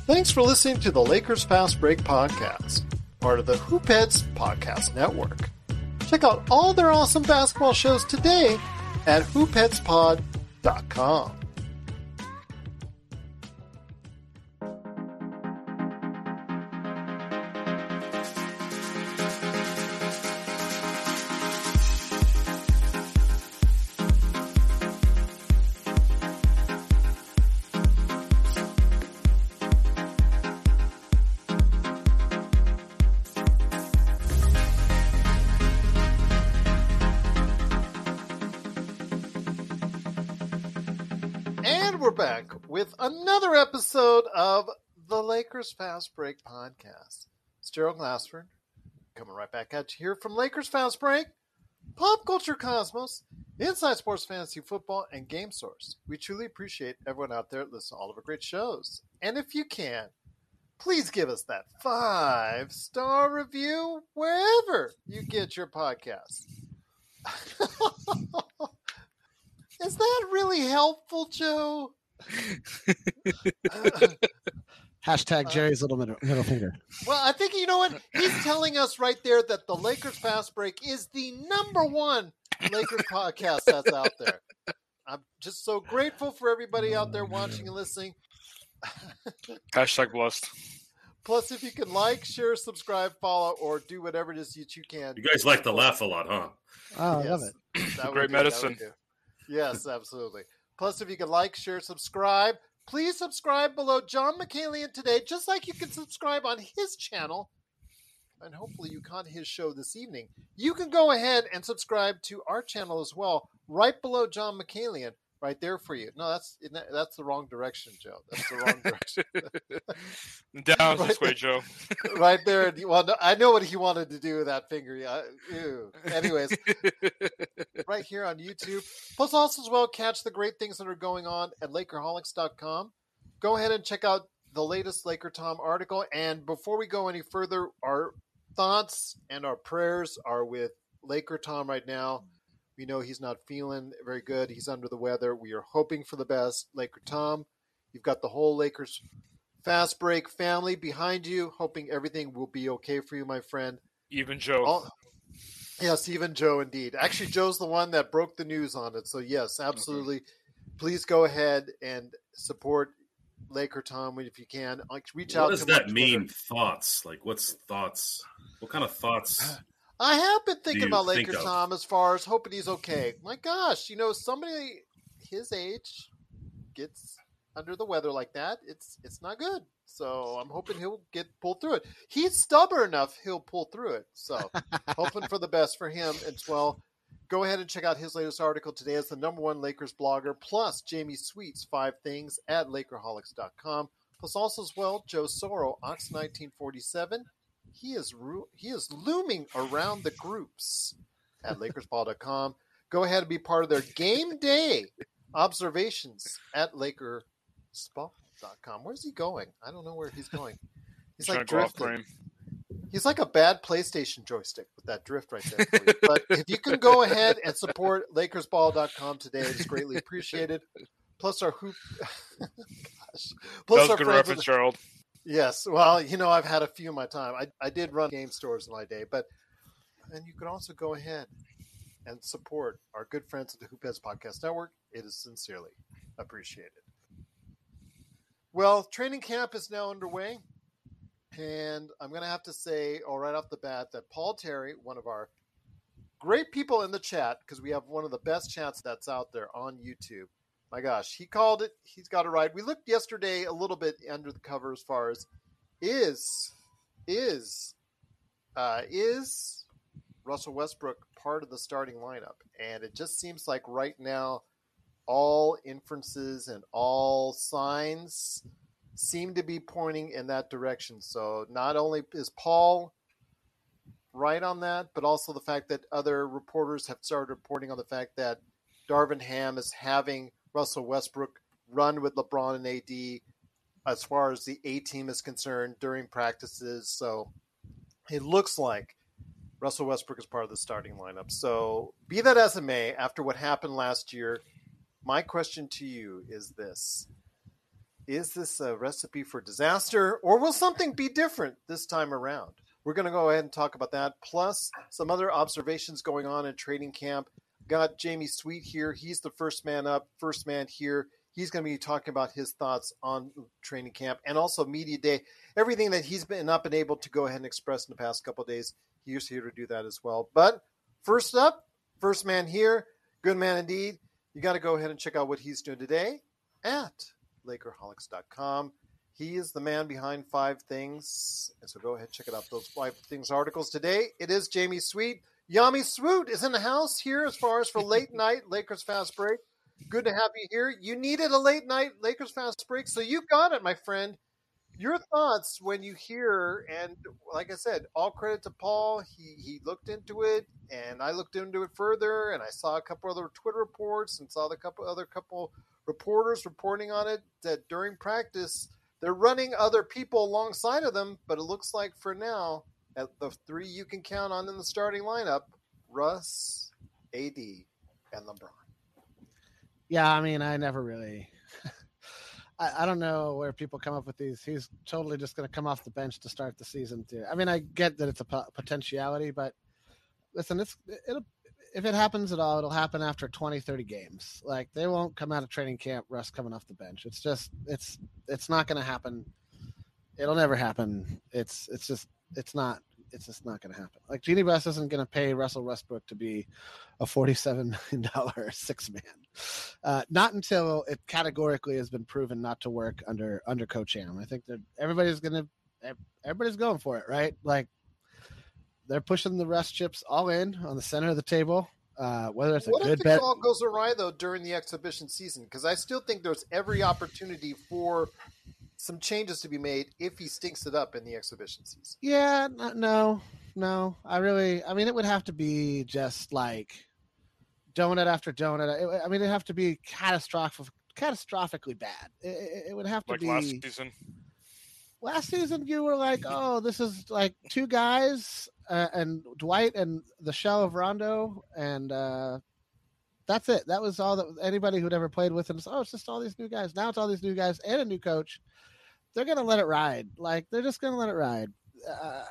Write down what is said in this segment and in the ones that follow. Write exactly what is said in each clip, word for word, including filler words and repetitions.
Thanks for listening to the Lakers Fast Break podcast, part of the Hoopheads Podcast Network. Check out all their awesome basketball shows today at hoopheads pod dot com. With another episode of the Lakers Fast Break podcast. It's Gerald Glassford coming right back at you here from Lakers Fast Break, Pop Culture Cosmos, Inside Sports Fantasy Football, and Game Source. We truly appreciate everyone out there listening to all of our great shows. And if you can, please give us that five-star review wherever you get your podcasts. Is that really helpful, Joe? Hashtag Jerry's little middle, middle finger. Well, I think, you know what? He's telling us right there that the Lakers Fast Break is the number one Lakers podcast that's out there. I'm just so grateful for everybody out there watching and listening. Hashtag blessed. Plus, if you can like, share, subscribe, follow, or do whatever it is that you can. You guys like to laugh a lot, huh? Oh, I yes, love it. That Great do, medicine. Yes, absolutely. Plus, if you can like, share, subscribe, please subscribe below John McCallion today, just like you can subscribe on his channel. And hopefully you caught his show this evening. You can go ahead and subscribe to our channel as well, right below John McCallion, right there for you. No, that's that's the wrong direction, Joe. That's the wrong direction. Down right this way, there, Joe. Right there. Well, no, I know what he wanted to do with that finger. Yeah, ew. Anyways, right here on YouTube. Plus, also as well, catch the great things that are going on at Lakerholics dot com. Go ahead and check out the latest Laker Tom article. And before we go any further, our thoughts and our prayers are with Laker Tom right now. We know he's not feeling very good. He's under the weather. We are hoping for the best. Laker Tom, you've got the whole Lakers Fast Break family behind you, hoping everything will be okay for you, my friend. Even Joe. All, yes, even Joe, indeed. Actually, Joe's the one that broke the news on it. So, yes, absolutely. Okay. Please go ahead and support Laker Tom if you can. Like, reach what out does to that him mean, thoughts? Like, what's thoughts? What kind of thoughts? I have been thinking about think Laker of? Tom as far as hoping he's okay. My gosh, you know, somebody his age gets under the weather like that, it's it's not good. So I'm hoping he'll get pulled through it. He's stubborn enough, he'll pull through it. So hoping for the best for him as well. Go ahead and check out his latest article today as the number one Lakers blogger, plus Jamie Sweet's five things at Lakerholics dot com. Plus also as well, Joe Soro, Ox nineteen forty-seven. He is he is looming around the groups at Lakers Ball dot com. Go ahead and be part of their game day observations at Lakers Ball dot com. Where's he going? I don't know where he's going. He's, he's like drifting. frame. He's like a bad PlayStation joystick with that drift right there for you. But if you can go ahead and support Lakers Ball dot com today, it's greatly appreciated. Plus our hoop. Gosh. Plus that was our a good friends reference, with... Gerald. Yes, well, you know, I've had a few in my time. I, I did run game stores in my day, but and you can also go ahead and support our good friends at the Hoopheads Podcast Network. It is sincerely appreciated. Well, training camp is now underway, and I'm going to have to say, all right off the bat, that Paul Terry, one of our great people in the chat, because we have one of the best chats that's out there on YouTube. My gosh, he called it. He's got it right. We looked yesterday a little bit under the cover as far as is is uh, is Russell Westbrook part of the starting lineup, and it just seems like right now all inferences and all signs seem to be pointing in that direction. So not only is Paul right on that, but also the fact that other reporters have started reporting on the fact that Darvin Ham is having Russell Westbrook run with LeBron and A D as far as the A team is concerned during practices. So it looks like Russell Westbrook is part of the starting lineup. So be that as it may, after what happened last year, my question to you is this. Is this a recipe for disaster, or will something be different this time around? We're going to go ahead and talk about that, plus some other observations going on in training camp. Got Jamie Sweet here. He's the first man up, first man here. He's going to be talking about his thoughts on training camp and also media day. Everything that he's been not been able to go ahead and express in the past couple of days, he's here to do that as well. But first up, first man here, good man indeed. You got to go ahead and check out what he's doing today at Lakerholics dot com. He is the man behind Five Things. And so go ahead and check it out, those Five Things articles today. It is Jamie Sweet. Yami Swoot is in the house here as far as for late night Lakers Fast Break. Good to have you here. You needed a late night Lakers Fast Break, so you got it, my friend. Your thoughts when you hear, and like I said, all credit to Paul. He he looked into it, and I looked into it further, and I saw a couple other Twitter reports and saw the couple other couple reporters reporting on it that during practice they're running other people alongside of them, but it looks like for now, at the three you can count on in the starting lineup, Russ, A D, and LeBron. Yeah, I mean, I never really. I, I don't know where people come up with these. He's totally just going to come off the bench to start the season too. I mean, I get that it's a po- potentiality, but listen, it's it'll, if it happens at all, it'll happen after twenty, thirty games. Like they won't come out of training camp, Russ coming off the bench. It's just it's it's not going to happen. It'll never happen. It's it's just it's not. It's just not going to happen. Like Jeannie Buss isn't going to pay Russell Westbrook to be a forty-seven million dollars six man. Uh, not until it categorically has been proven not to work under, under Coach Ham. I think that everybody's going to, everybody's going for it, right? Like they're pushing the Russ chips all in on the center of the table. Uh, whether it's a what good if the bet. call goes awry though during the exhibition season? Because I still think there's every opportunity for some changes to be made if he stinks it up in the exhibition season. Yeah, no, no. I really, I mean, it would have to be just like donut after donut. It, I mean, it'd have to be catastrophic, catastrophically bad. It, it would have to like be. last season. Last season, you were like, oh, this is like two guys uh, and Dwight and the shell of Rondo, and uh, that's it. That was all that anybody who'd ever played with him. So, oh, it's just all these new guys. Now it's all these new guys and a new coach. They're going to let it ride. Like, they're just going to let it ride. Uh,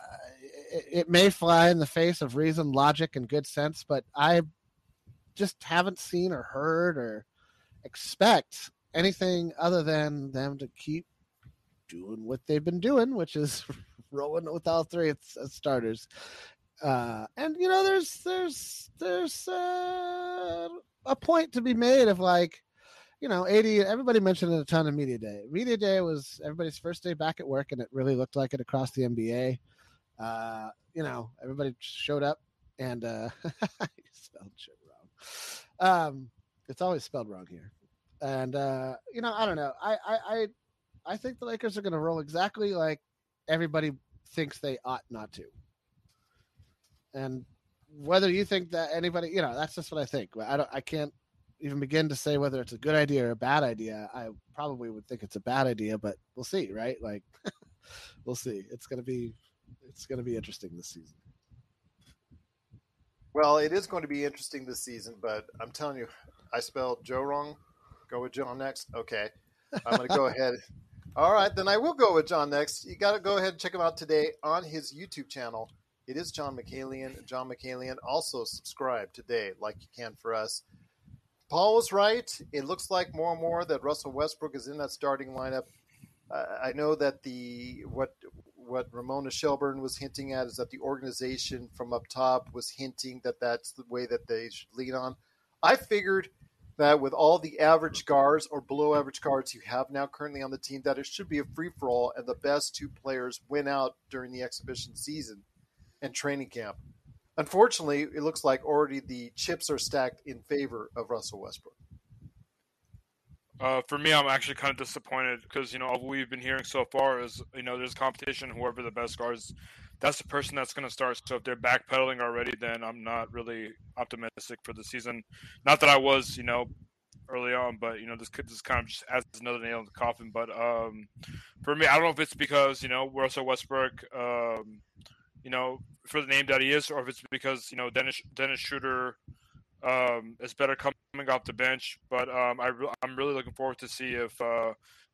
it, it may fly in the face of reason, logic, and good sense, but I just haven't seen or heard or expect anything other than them to keep doing what they've been doing, which is rolling with all three as, as starters. Uh, and, you know, there's there's there's uh, a point to be made of, like, you know, eighty, everybody mentioned it a ton of media day. Media day was everybody's first day back at work, and it really looked like it across the N B A. Uh, you know, everybody showed up, and uh, you spelled shit wrong. Um, it's always spelled wrong here. And, uh, you know, I don't know. I, I, I, I think the Lakers are going to roll exactly like everybody thinks they ought not to. And whether you think that anybody, you know, that's just what I think. I don't, I can't even begin to say whether it's a good idea or a bad idea. I probably would think it's a bad idea, but we'll see, right? Like, we'll see. It's going to be, it's going to be interesting this season. Well, it is going to be interesting this season, but I'm telling you, I spelled Joe wrong. Go with John next. Okay. I'm going to go ahead. All right, then I will go with John next. You got to go ahead and check him out today on his YouTube channel. It is John McCallion. John McCallion. Also subscribe today like you can for us. Paul was right. It looks like more and more that Russell Westbrook is in that starting lineup. Uh, I know that the what what Ramona Shelburne was hinting at is that the organization from up top was hinting that that's the way that they should lean on. I figured that with all the average guards or below average guards you have now currently on the team, that it should be a free-for-all and the best two players win out during the exhibition season and training camp. Unfortunately, it looks like already the chips are stacked in favor of Russell Westbrook. Uh, for me, I'm actually kind of disappointed because, you know, all we've been hearing so far is, you know, there's competition. Whoever the best guards, that's the person that's going to start. So if they're backpedaling already, then I'm not really optimistic for the season. Not that I was, you know, early on, but, you know, this could this kind of just adds another nail in the coffin. But um, for me, I don't know if it's because, you know, Russell Westbrook, um, you know, for the name that he is, or if it's because, you know, Dennis Dennis Schroeder um, is better coming off the bench. But um, I re- I'm really looking forward to see if uh,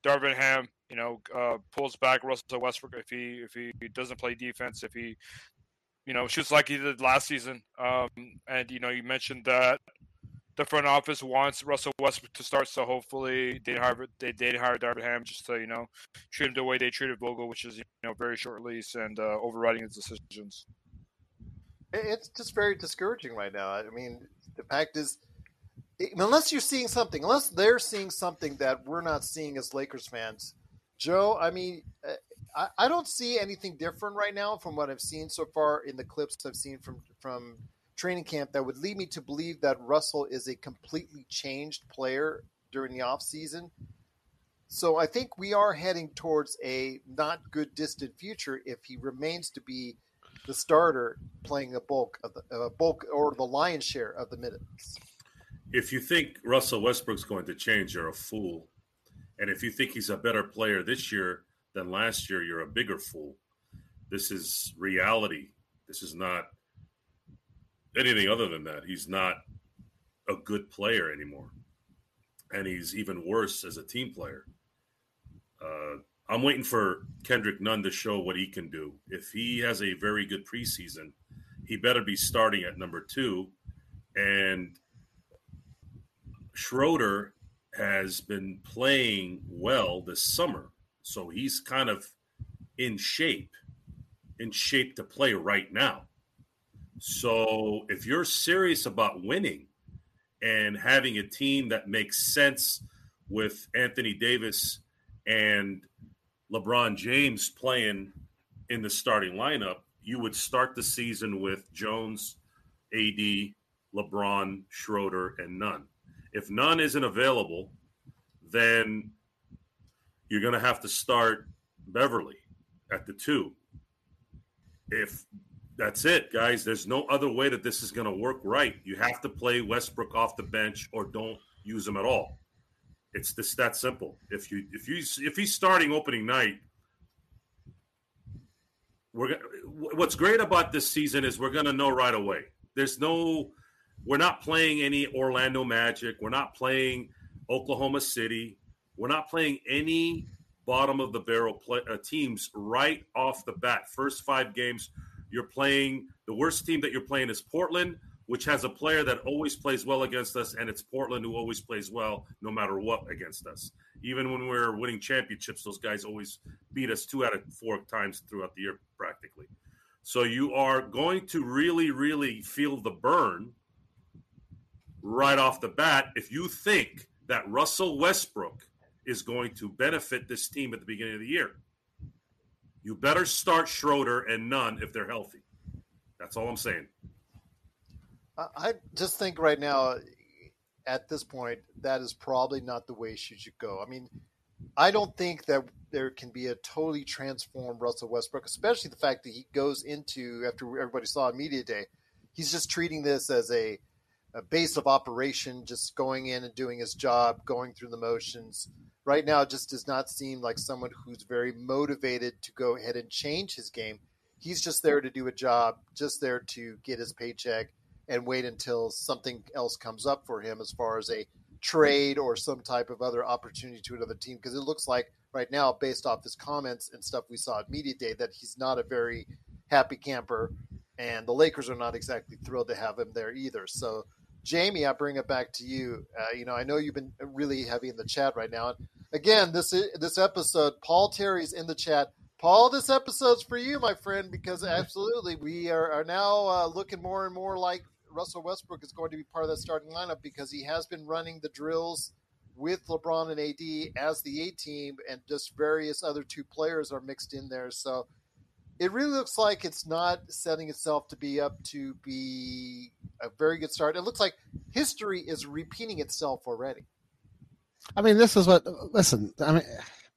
Darvin Ham, you know, uh, pulls back Russell Westbrook if he if he doesn't play defense, if he, you know, shoots like he did last season. Um, and you know, you mentioned that the front office wants Russell Westbrook to start, so hopefully they hire they did hire Darvin Ham just to, you know, treat him the way they treated Vogel, which is, you know, very short lease and uh, overriding his decisions. It's just very discouraging right now. I mean, the fact is, unless you're seeing something, unless they're seeing something that we're not seeing as Lakers fans, Joe, I mean, I, I don't see anything different right now from what I've seen so far in the clips I've seen from from training camp that would lead me to believe that Russell is a completely changed player during the offseason. So I think we are heading towards a not good distant future if he remains to be the starter playing a bulk of the uh, bulk or the lion's share of the minutes. If you think Russell Westbrook's going to change, you're a fool. And if you think he's a better player this year than last year, you're a bigger fool. This is reality. This is not anything other than that. He's not a good player anymore. And he's even worse as a team player. Uh, I'm waiting for Kendrick Nunn to show what he can do. If he has a very good preseason, he better be starting at number two. And Schroeder has been playing well this summer. So he's kind of in shape, in shape to play right now. So if you're serious about winning and having a team that makes sense with Anthony Davis and LeBron James playing in the starting lineup, you would start the season with Jones, A D, LeBron, Schroeder, and Nunn. If Nunn isn't available, then you're going to have to start Beverly at the two. If that's it, guys, there's no other way that this is going to work right. You have to play Westbrook off the bench or don't use him at all. It's just that simple. If you if you if he's starting opening night, we're what's great about this season is we're going to know right away. There's no, we're not playing any Orlando Magic. We're not playing Oklahoma City. We're not playing any bottom of the barrel play, uh, teams right off the bat. First five games, you're playing the worst team that you're playing is Portland, which has a player that always plays well against us, and it's Portland who always plays well no matter what against us. Even when we're winning championships, those guys always beat us two out of four times throughout the year practically. So you are going to really, really feel the burn right off the bat if you think that Russell Westbrook is going to benefit this team at the beginning of the year. You better start Schroeder and Nunn if they're healthy. That's all I'm saying. I just think right now, at this point, that is probably not the way she should go. I mean, I don't think that there can be a totally transformed Russell Westbrook, especially the fact that he goes into, after everybody saw on Media Day, he's just treating this as a, a base of operation, just going in and doing his job, going through the motions. Right now, it just does not seem like someone who's very motivated to go ahead and change his game. He's just there to do a job, just there to get his paycheck, and wait until something else comes up for him as far as a trade or some type of other opportunity to another team. Because it looks like right now, based off his comments and stuff we saw at Media Day, that he's not a very happy camper, and the Lakers are not exactly thrilled to have him there either. So, Jamie, I bring it back to you. Uh, you know, I know you've been really heavy in the chat right now. And again, this this episode, Paul Terry's in the chat. Paul, this episode's for you, my friend, because absolutely we are, are now uh, looking more and more like Russell Westbrook is going to be part of that starting lineup because he has been running the drills with LeBron and A D as the A team, and just various other two players are mixed in there. So it really looks like it's not setting itself to be up to be a very good start. It looks like history is repeating itself already. I mean, this is what, listen, I mean,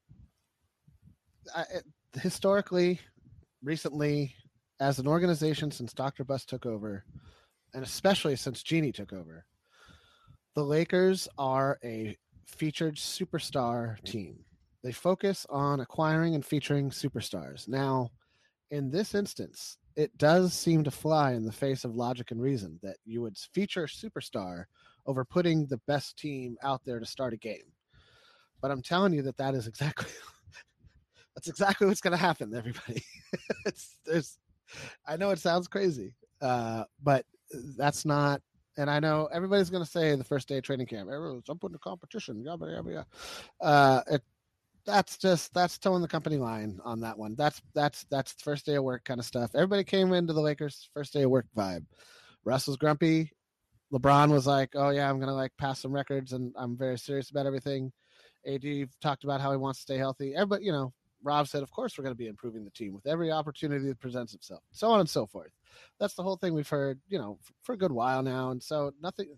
I, historically, recently, as an organization since Doctor Buss took over, and especially since Jeannie took over, the Lakers are a featured superstar team. They focus on acquiring and featuring superstars. Now, in this instance, it does seem to fly in the face of logic and reason that you would feature a superstar over putting the best team out there to start a game. but I'm telling you that that is exactly that's exactly what's going to happen. Everybody, it's there's. I know it sounds crazy, uh, but that's not. And I know everybody's going to say the first day of training camp, everyone's up in the competition, yabba yabba yabba. Uh, it, that's just that's towing the company line on that one. That's that's that's first day of work kind of stuff. Everybody came into the Lakers first day of work vibe. Russ was grumpy. LeBron was like, "Oh yeah, I'm gonna like pass some records, and I'm very serious about everything." A D talked about how he wants to stay healthy. Everybody, you know, Rob said, "Of course, we're going to be improving the team with every opportunity that presents itself," so on and so forth. That's the whole thing we've heard, you know, for a good while now. And so nothing.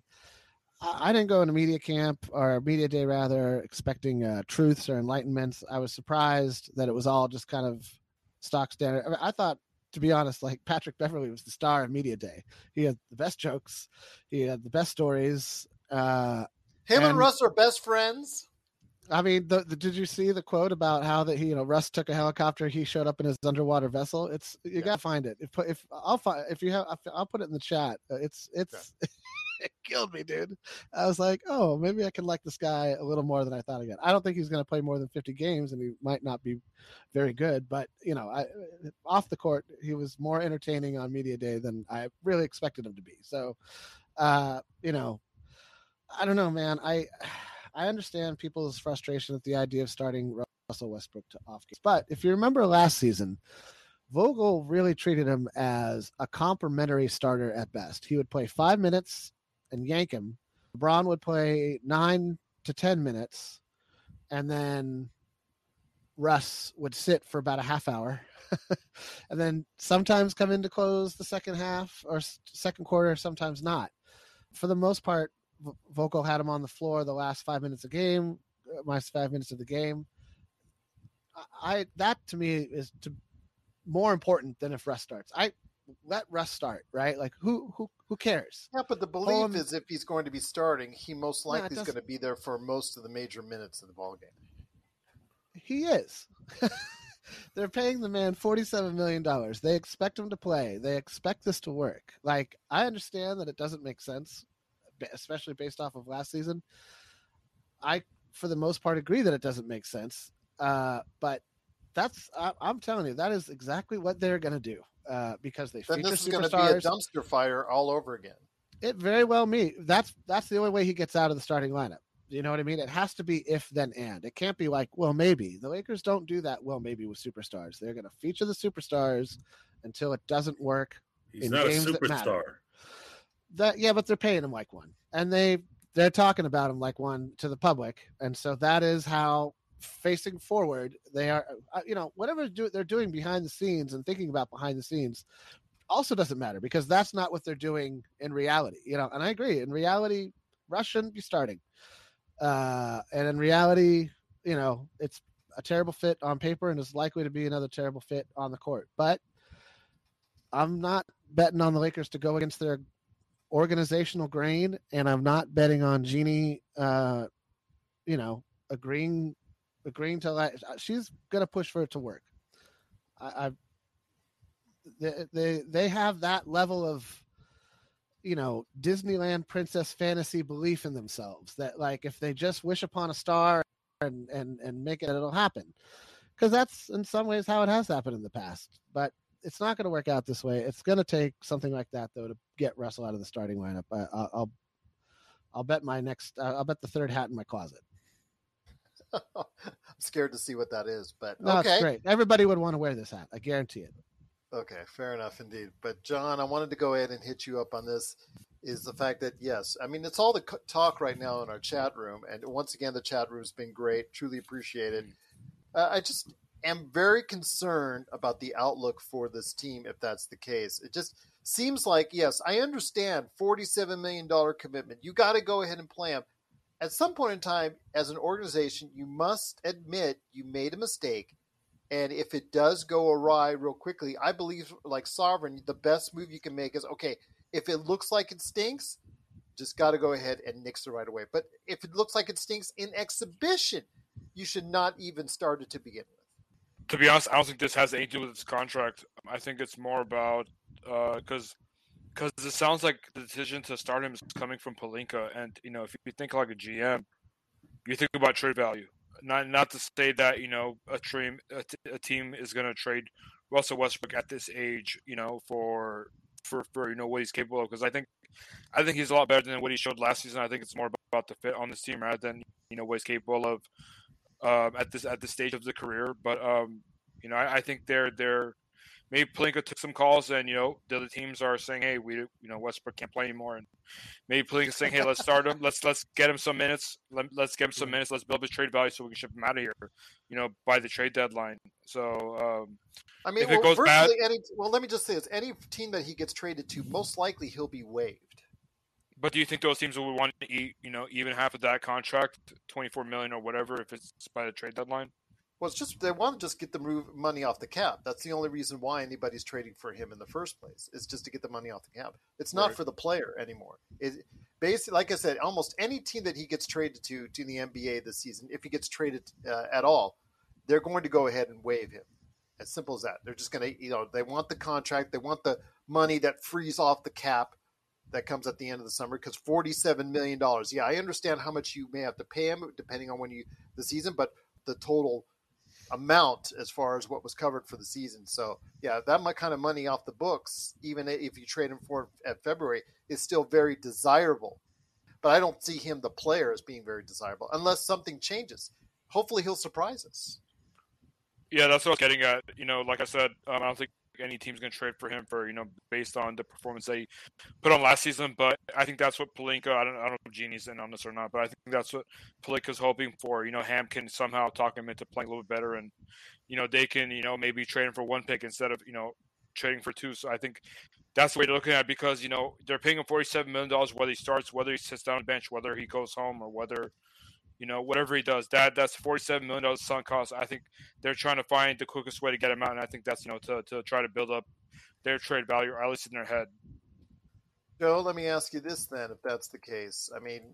I didn't go into media camp or media day rather expecting uh, truths or enlightenments. I was surprised that it was all just kind of stock standard. I, mean, I thought, to be honest, like Patrick Beverley was the star of media day. He had the best jokes. He had the best stories. Uh, Him and, and Russ are best friends. I mean, the, the, did you see the quote about how that he, you know, Russ took a helicopter, he showed up in his underwater vessel? It's you yeah. gotta find it. If if I'll find if you have, I'll put it in the chat. It's it's okay. It killed me, dude. I was like, oh, maybe I can like this guy a little more than I thought I got. I don't think he's going to play more than fifty games, and he might not be very good. But you know, I off the court, he was more entertaining on media day than I really expected him to be. So, uh, you know, I don't know, man. I. I understand people's frustration at the idea of starting Russell Westbrook to off games. But if you remember last season, Vogel really treated him as a complimentary starter at best. He would play five minutes and yank him. LeBron would play nine to ten minutes, and then Russ would sit for about a half hour, and then sometimes come in to close the second half or second quarter, sometimes not. For the most part, Vogel had him on the floor the last five minutes of game, last five minutes of the game. I that to me is to, more important than if Russ starts. I let Russ start, right? Like who who who cares? Yeah, but the belief um, is if he's going to be starting, he most likely yeah, is going to be there for most of the major minutes of the ball game. He is. They're paying the man forty-seven million dollars. They expect him to play. They expect this to work. Like I understand that it doesn't make sense, especially based off of last season. I, for the most part, agree that it doesn't make sense. Uh, but that's, I, I'm telling you, that is exactly what they're going to do uh, because they then feature this is superstars. going to be a dumpster fire all over again. It very well may. That's, that's the only way he gets out of the starting lineup. You know what I mean? It has to be if, then, and. It can't be like, well, maybe. The Lakers don't do that well, maybe with superstars. They're going to feature the superstars until it doesn't work. He's in not games a that superstar. matter. That yeah, but they're paying him like one, and they they're talking about him like one to the public, and so that is how facing forward they are. Uh, you know, whatever do, they're doing behind the scenes and thinking about behind the scenes also doesn't matter because that's not what they're doing in reality. You know, and I agree. In reality, Russ shouldn't be starting, uh, and in reality, you know, it's a terrible fit on paper and is likely to be another terrible fit on the court. But I'm not betting on the Lakers to go against their organizational grain, and I'm not betting on Jeannie, uh, you know, agreeing, agreeing to like she's gonna push for it to work. I, I they, they they have that level of, you know, Disneyland princess fantasy belief in themselves that like if they just wish upon a star and and and make it, it'll happen, because that's in some ways how it has happened in the past, but. It's not going to work out this way. It's going to take something like that, though, to get Russell out of the starting lineup. I, I'll, I'll bet my next. I'll bet the third hat in my closet. I'm scared to see what that is, but no, okay, it's great. Everybody would want to wear this hat. I guarantee it. Okay, fair enough, indeed. But John, I wanted to go ahead and hit you up on this. Is the fact that yes, I mean it's all the talk right now in our chat room, and once again, the chat room has been great. Truly appreciate it. Uh, I just. am very concerned about the outlook for this team if that's the case. It just seems like, yes, I understand forty-seven million dollars commitment. You got to go ahead and play them. At some point in time, as an organization, you must admit you made a mistake. And if it does go awry real quickly, I believe, like Sovereign, the best move you can make is, okay, if it looks like it stinks, just got to go ahead and nix it right away. But if it looks like it stinks in exhibition, you should not even start it to begin with. To be honest, I don't think this has anything to do with its contract. I think it's more about because uh, because it sounds like the decision to start him is coming from Pelinka, and you know if you think like a G M, you think about trade value. not not to say that you know a team a, t- a team is going to trade Russell Westbrook at this age, you know, for for for you know what he's capable of. Because I think I think he's a lot better than what he showed last season. I think it's more about the fit on this team rather than you know what he's capable of um, at this at this stage of the career. But um, you know, I, I think they're they're maybe Pelinka took some calls, and you know the other teams are saying, hey, we you know Westbrook can't play anymore, and maybe Pelinka saying, hey, let's start him, let's let's get him some minutes, Let, let's get him some minutes, let's build his trade value so we can ship him out of here, you know, by the trade deadline. So um, I mean, if well, it goes bad, any, well, let me just say this: any team that he gets traded to, most likely he'll be waived. But do you think those teams will want to eat, you know, even half of that contract, twenty-four million or whatever, if it's by the trade deadline? Well, it's just they want to just get the move money off the cap. That's the only reason why anybody's trading for him in the first place. Is just to get the money off the cap. It's not Right. for the player anymore. It basically, like I said, almost any team that he gets traded to to the N B A this season, if he gets traded uh, at all, they're going to go ahead and waive him. As simple as that. They're just going to, you know, they want the contract, they want the money that frees off the cap that comes at the end of the summer, because forty-seven million dollars. Yeah, I understand how much you may have to pay him depending on when you the season, but the total amount as far as what was covered for the season. So yeah, that much kind of money off the books, even if you trade him for at February, is still very desirable. But I don't see him, the player, as being very desirable unless something changes. Hopefully he'll surprise us. Yeah, that's what I was getting at. You know, like I said, um, I don't think any team's going to trade for him for, you know, based on the performance they put on last season. But I think that's what Pelinka, I don't, I don't know if Genie's in on this or not, but I think that's what Pelinka's hoping for. You know, Ham can somehow talk him into playing a little bit better, and, you know, they can, you know, maybe trade him for one pick instead of, you know, trading for two. So I think that's the way to look at it, because, you know, they're paying him forty-seven million dollars whether he starts, whether he sits down on the bench, whether he goes home, or whether, you know, whatever he does, that that's forty-seven million dollars sunk cost. I think they're trying to find the quickest way to get him out, and I think that's, you know, to, to try to build up their trade value, or at least in their head. Joe, let me ask you this then, if that's the case. I mean,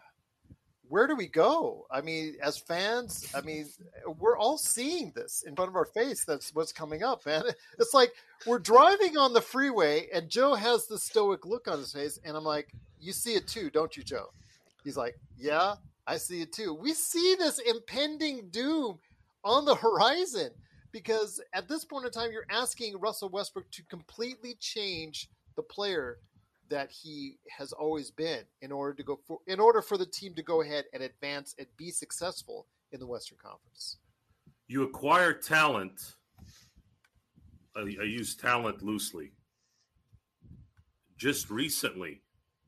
where do we go? I mean, as fans, I mean, we're all seeing this in front of our face. That's what's coming up, man. It's like we're driving on the freeway, and Joe has the stoic look on his face, and I'm like, you see it too, don't you, Joe? He's like, yeah, I see it too. We see this impending doom on the horizon, because at this point in time, you're asking Russell Westbrook to completely change the player that he has always been in order to go for, in order for the team to go ahead and advance and be successful in the Western Conference. You acquire talent. I, I use talent loosely. Just recently.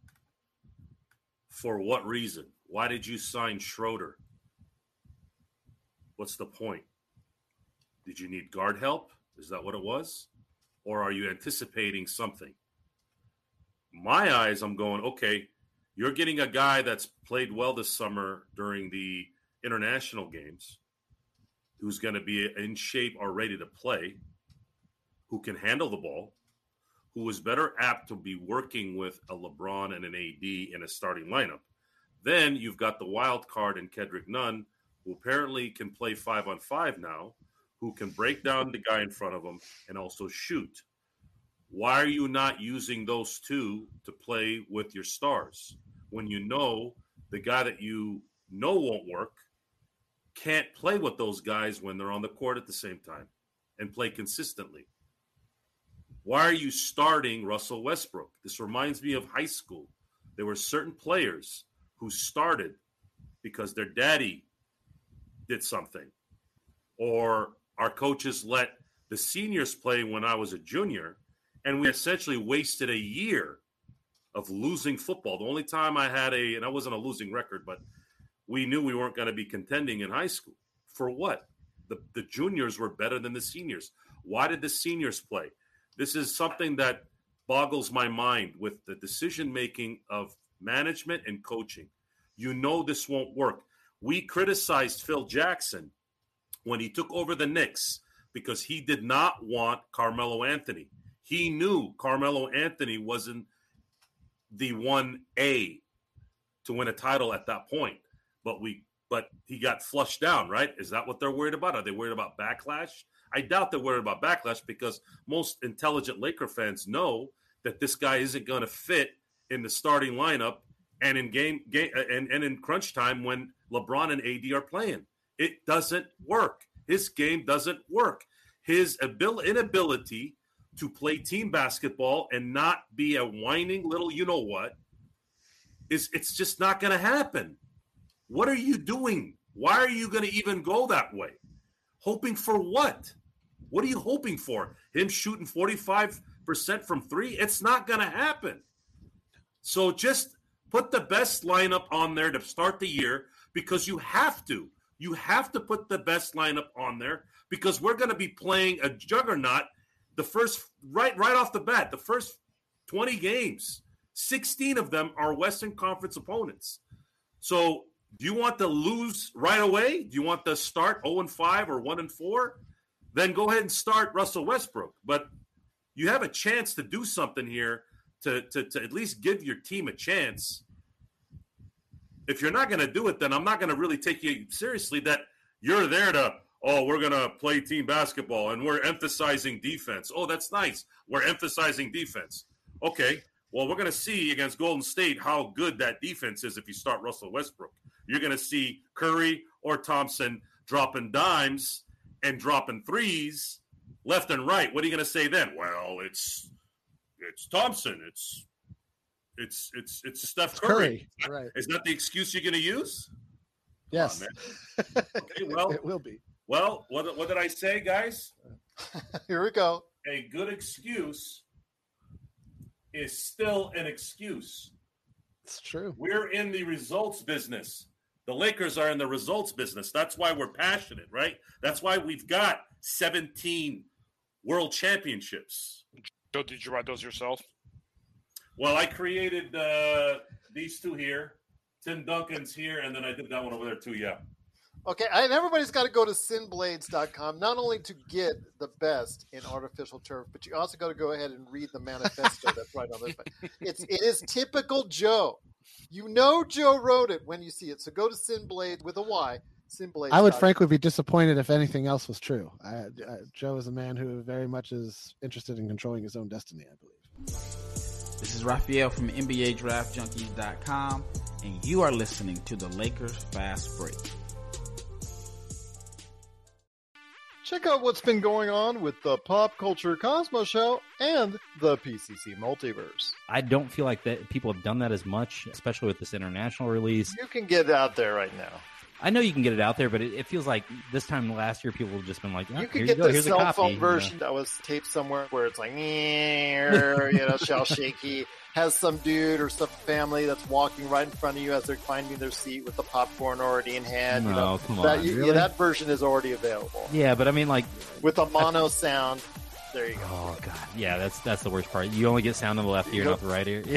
For what reason? Why did you sign Schroeder? What's the point? Did you need guard help? Is that what it was? Or are you anticipating something? My eyes, I'm going, okay, you're getting a guy that's played well this summer during the international games, who's going to be in shape or ready to play, who can handle the ball, who is better apt to be working with a LeBron and an A D in a starting lineup. Then you've got the wild card in Kendrick Nunn, who apparently can play five on five now, who can break down the guy in front of him and also shoot. Why are you not using those two to play with your stars when you know the guy that you know won't work can't play with those guys when they're on the court at the same time and play consistently? Why are you starting Russell Westbrook? This reminds me of high school. There were certain players who started because their daddy did something, or our coaches let the seniors play when I was a junior, and we essentially wasted a year of losing football. The only time I had a, and I wasn't a losing record, but we knew we weren't going to be contending in high school. For what? The, the juniors were better than the seniors. Why did the seniors play? This is something that boggles my mind with the decision-making of management and coaching. You know this won't work. We criticized Phil Jackson when he took over the Knicks because he did not want Carmelo Anthony. He knew Carmelo Anthony wasn't the one A to win a title at that point. But we, but he got flushed down, right? Is that what they're worried about? Are they worried about backlash? I doubt they're worried about backlash, because most intelligent Laker fans know that this guy isn't going to fit in the starting lineup and in game, game and, and in crunch time when LeBron and A D are playing. It doesn't work. His game doesn't work. His abil- inability to play team basketball and not be a whining little you-know-what is it's just not going to happen. What are you doing? Why are you going to even go that way? Hoping for what? What are you hoping for? Him shooting forty-five percent from three? It's not going to happen. So just put the best lineup on there to start the year because you have to. You have to put the best lineup on there because we're going to be playing a juggernaut the first right right off the bat, the first twenty games. sixteen of them are Western Conference opponents. So do you want to lose right away? Do you want to start oh and five or one and four? Then go ahead and start Russell Westbrook. But you have a chance to do something here to, to, to at least give your team a chance. If you're not going to do it, then I'm not going to really take you seriously that you're there to, oh, we're going to play team basketball and we're emphasizing defense. Oh, that's nice. We're emphasizing defense. Okay, well, we're going to see against Golden State how good that defense is if you start Russell Westbrook. You're going to see Curry or Thompson dropping dimes and dropping threes left and right. What are you going to say then? Well, it's it's Thompson. It's it's it's it's Steph Curry. Curry. Right. Is that the excuse you're going to use? Yes. On, okay, well, it will be. Well, what what did I say, guys? Here we go. A good excuse is still an excuse. It's true. We're in the results business. The Lakers are in the results business. That's why we're passionate, right? That's why we've got seventeen world championships. Joe, did you write those yourself? Well, I created uh, these two here. Tim Duncan's here, and then I did that one over there too, yeah. Okay, and everybody's got to go to sin blades dot com, not only to get the best in artificial turf, but you also got to go ahead and read the manifesto that's right on this. It's, it is typical Joe. You know Joe wrote it when you see it. So go to Sinblade with a Y. Sinblade. I would frankly be disappointed if anything else was true. I, I, Joe is a man who very much is interested in controlling his own destiny, I believe. This is Raphael from N B A Draft Junkies dot com, and you are listening to the Lakers Fast Break. Check out what's been going on with the Pop Culture Cosmos Show and the P C C Multiverse. I don't feel like that people have done that as much, especially with this international release. You can get it out there right now. I know you can get it out there, but it, it feels like this time last year people have just been like, oh, you can here get you go, the here's cell a copy, phone you version know. that was taped somewhere where it's like, you know, shell shaky, has some dude or some family that's walking right in front of you as they're finding their seat with the popcorn already in hand. No, you know, come that, on, you, really? yeah, that version is already available. Yeah, but I mean, like, with a mono sound. There you go. Oh god, yeah, that's that's the worst part. You only get sound in the left ear, Yep. not the right ear.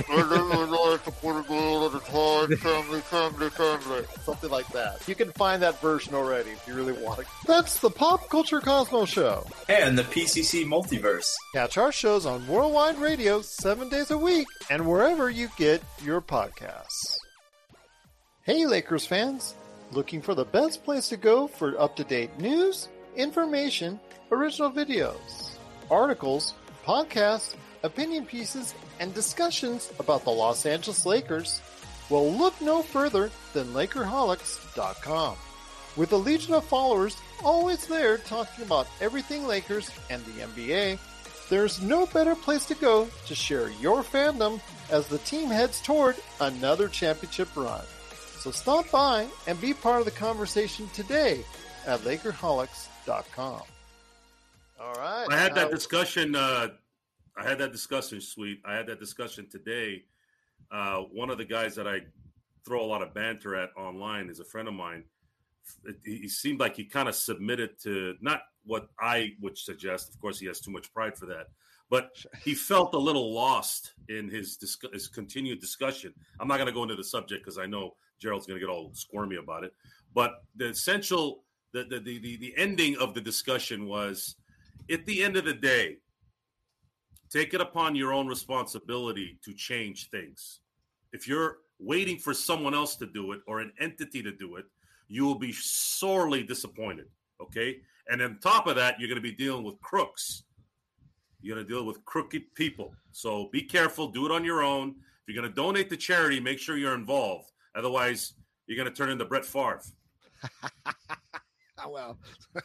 Something like that. You can find that version already if you really want it. That's the Pop Culture Cosmos Show. And the P C C Multiverse. Catch our shows on Worldwide Radio seven days a week and wherever you get your podcasts. Hey Lakers fans, looking for the best place to go for up-to-date news, information, original videos, articles, podcasts, opinion pieces, and discussions about the Los Angeles Lakers? Well, look no further than Lakerholics dot com. With a legion of followers always there talking about everything Lakers and the N B A, there's no better place to go to share your fandom as the team heads toward another championship run. So stop by and be part of the conversation today at Lakerholics dot com. All right. I had that now- discussion. Uh, I had that discussion, sweet. I had that discussion today. Uh, one of the guys that I throw a lot of banter at online is a friend of mine. It, he seemed like he kind of submitted to not what I would suggest. Of course, he has too much pride for that. But he felt a little lost in his, dis- his continued discussion. I'm not going to go into the subject because I know Gerald's going to get all squirmy about it. But the essential, the, the the the the ending of the discussion was, at the end of the day, take it upon your own responsibility to change things. If you're waiting for someone else to do it or an entity to do it, you will be sorely disappointed, okay? And on top of that, you're going to be dealing with crooks. You're going to deal with crooked people. So be careful. Do it on your own. If you're going to donate to charity, make sure you're involved. Otherwise, you're going to turn into Brett Favre. well.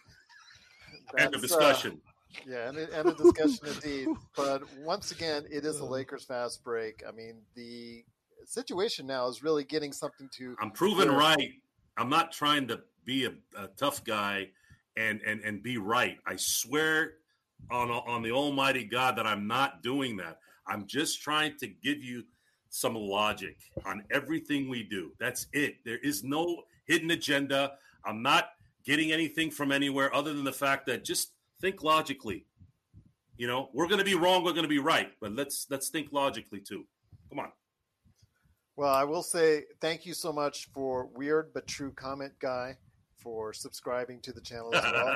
End of That's, discussion. Uh, yeah, and end of discussion indeed. But once again, it is a Lakers fast break. I mean, the situation now is really getting something to. I'm proven where- right. I'm not trying to be a, a tough guy and, and and be right. I swear on on the Almighty God that I'm not doing that. I'm just trying to give you some logic on everything we do. That's it. There is no hidden agenda. I'm not getting anything from anywhere other than the fact that just think logically. You know, we're going to be wrong. We're going to be right. But let's let's think logically too. Come on. Well, I will say thank you so much for Weird But True Comment Guy for subscribing to the channel as well.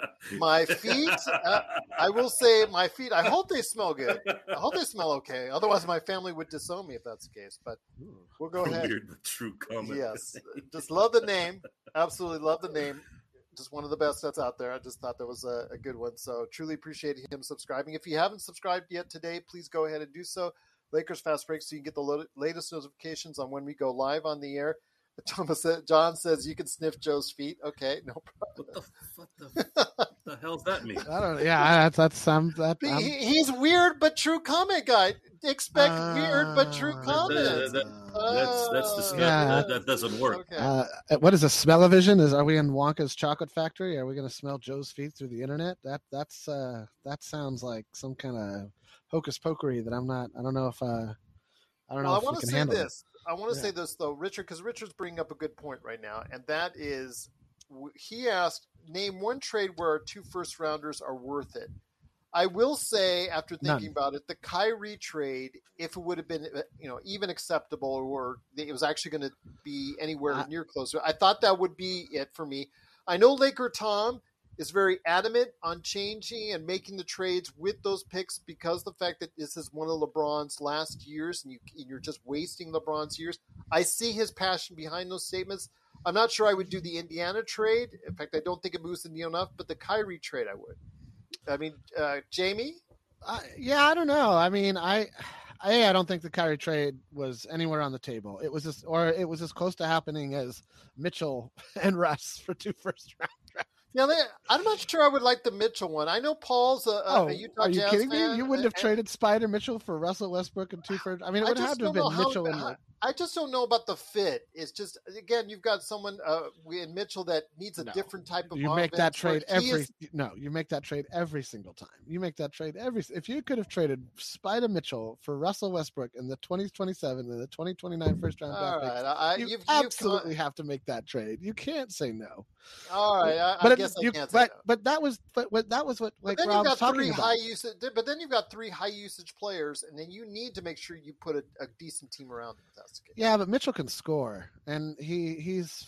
My feet, uh, I will say my feet, I hope they smell good. I hope they smell okay. Otherwise, my family would disown me if that's the case. But we'll go ahead. Weird But True Comment. Yes. Just love the name. Absolutely love the name. Just one of the best that's out there. I just thought that was a, a good one. So truly appreciate him subscribing. If you haven't subscribed yet today, please go ahead and do so. Lakers Fast Break, so you can get the lo- latest notifications on when we go live on the air. Thomas, John says you can sniff Joe's feet. Okay, no problem. What the, what the, what the hell's that mean? I don't. Yeah, that's that's some. That, He, I'm- he's weird but true comment guy. Expect Uh, weird but true that- comments. that- That's that's disgusting. Yeah. That, that doesn't work. Okay. Uh, what is a smell-o-vision? Is are we in Wonka's chocolate factory? Are we going to smell Joe's feet through the internet? That that's uh, that sounds like some kind of hocus pokery that I'm not. I don't know if uh, I don't well, know I if we want to can say handle it. this. I want to Yeah. say this though, Richard, because Richard's bringing up a good point right now, and that is, w- he asked, name one trade where our two first rounders are worth it. I will say, after thinking None. about it, the Kyrie trade, if it would have been, uh, you know, even acceptable, or it was actually going to be anywhere I- near closer, I thought that would be it for me. I know Laker Tom is very adamant on changing and making the trades with those picks because the fact that this is one of LeBron's last years and, you, and you're just wasting LeBron's years. I see his passion behind those statements. I'm not sure I would do the Indiana trade. In fact, I don't think it moves the needle enough, but the Kyrie trade I would. I mean, uh, Jamie? I, yeah, I don't know. I mean, I, I, I don't think the Kyrie trade was anywhere on the table. It was just, or it was as close to happening as Mitchell and Russ for two first round drafts. Yeah, they, I'm not sure I would like the Mitchell one. I know Paul's a, a, Oh, a Utah are you Jazz kidding fan, me? You wouldn't have and- traded Spider Mitchell for Russell Westbrook and two first. I mean, it I would just have to have don't know been how- Mitchell and. how- I just don't know about the fit. It's just, again, you've got someone uh, in Mitchell that needs a No. different type of You make that offense where trade he every is- no. You make that trade every single time. You make that trade every. If you could have traded Spider Mitchell for Russell Westbrook in the twenty twenty-seven and the twenty twenty-nine first round all draft right. picks, I, you you've, you've absolutely have to make that trade. You can't say no. all right. I, but I it- guess I you, can't say but no. but that was but what that was what But like then Rob you've was got talking three about. high usage. But then you've got three high usage players, and then you need to make sure you put a, a decent team around them. If that's the case. Yeah, but Mitchell can score, and he he's.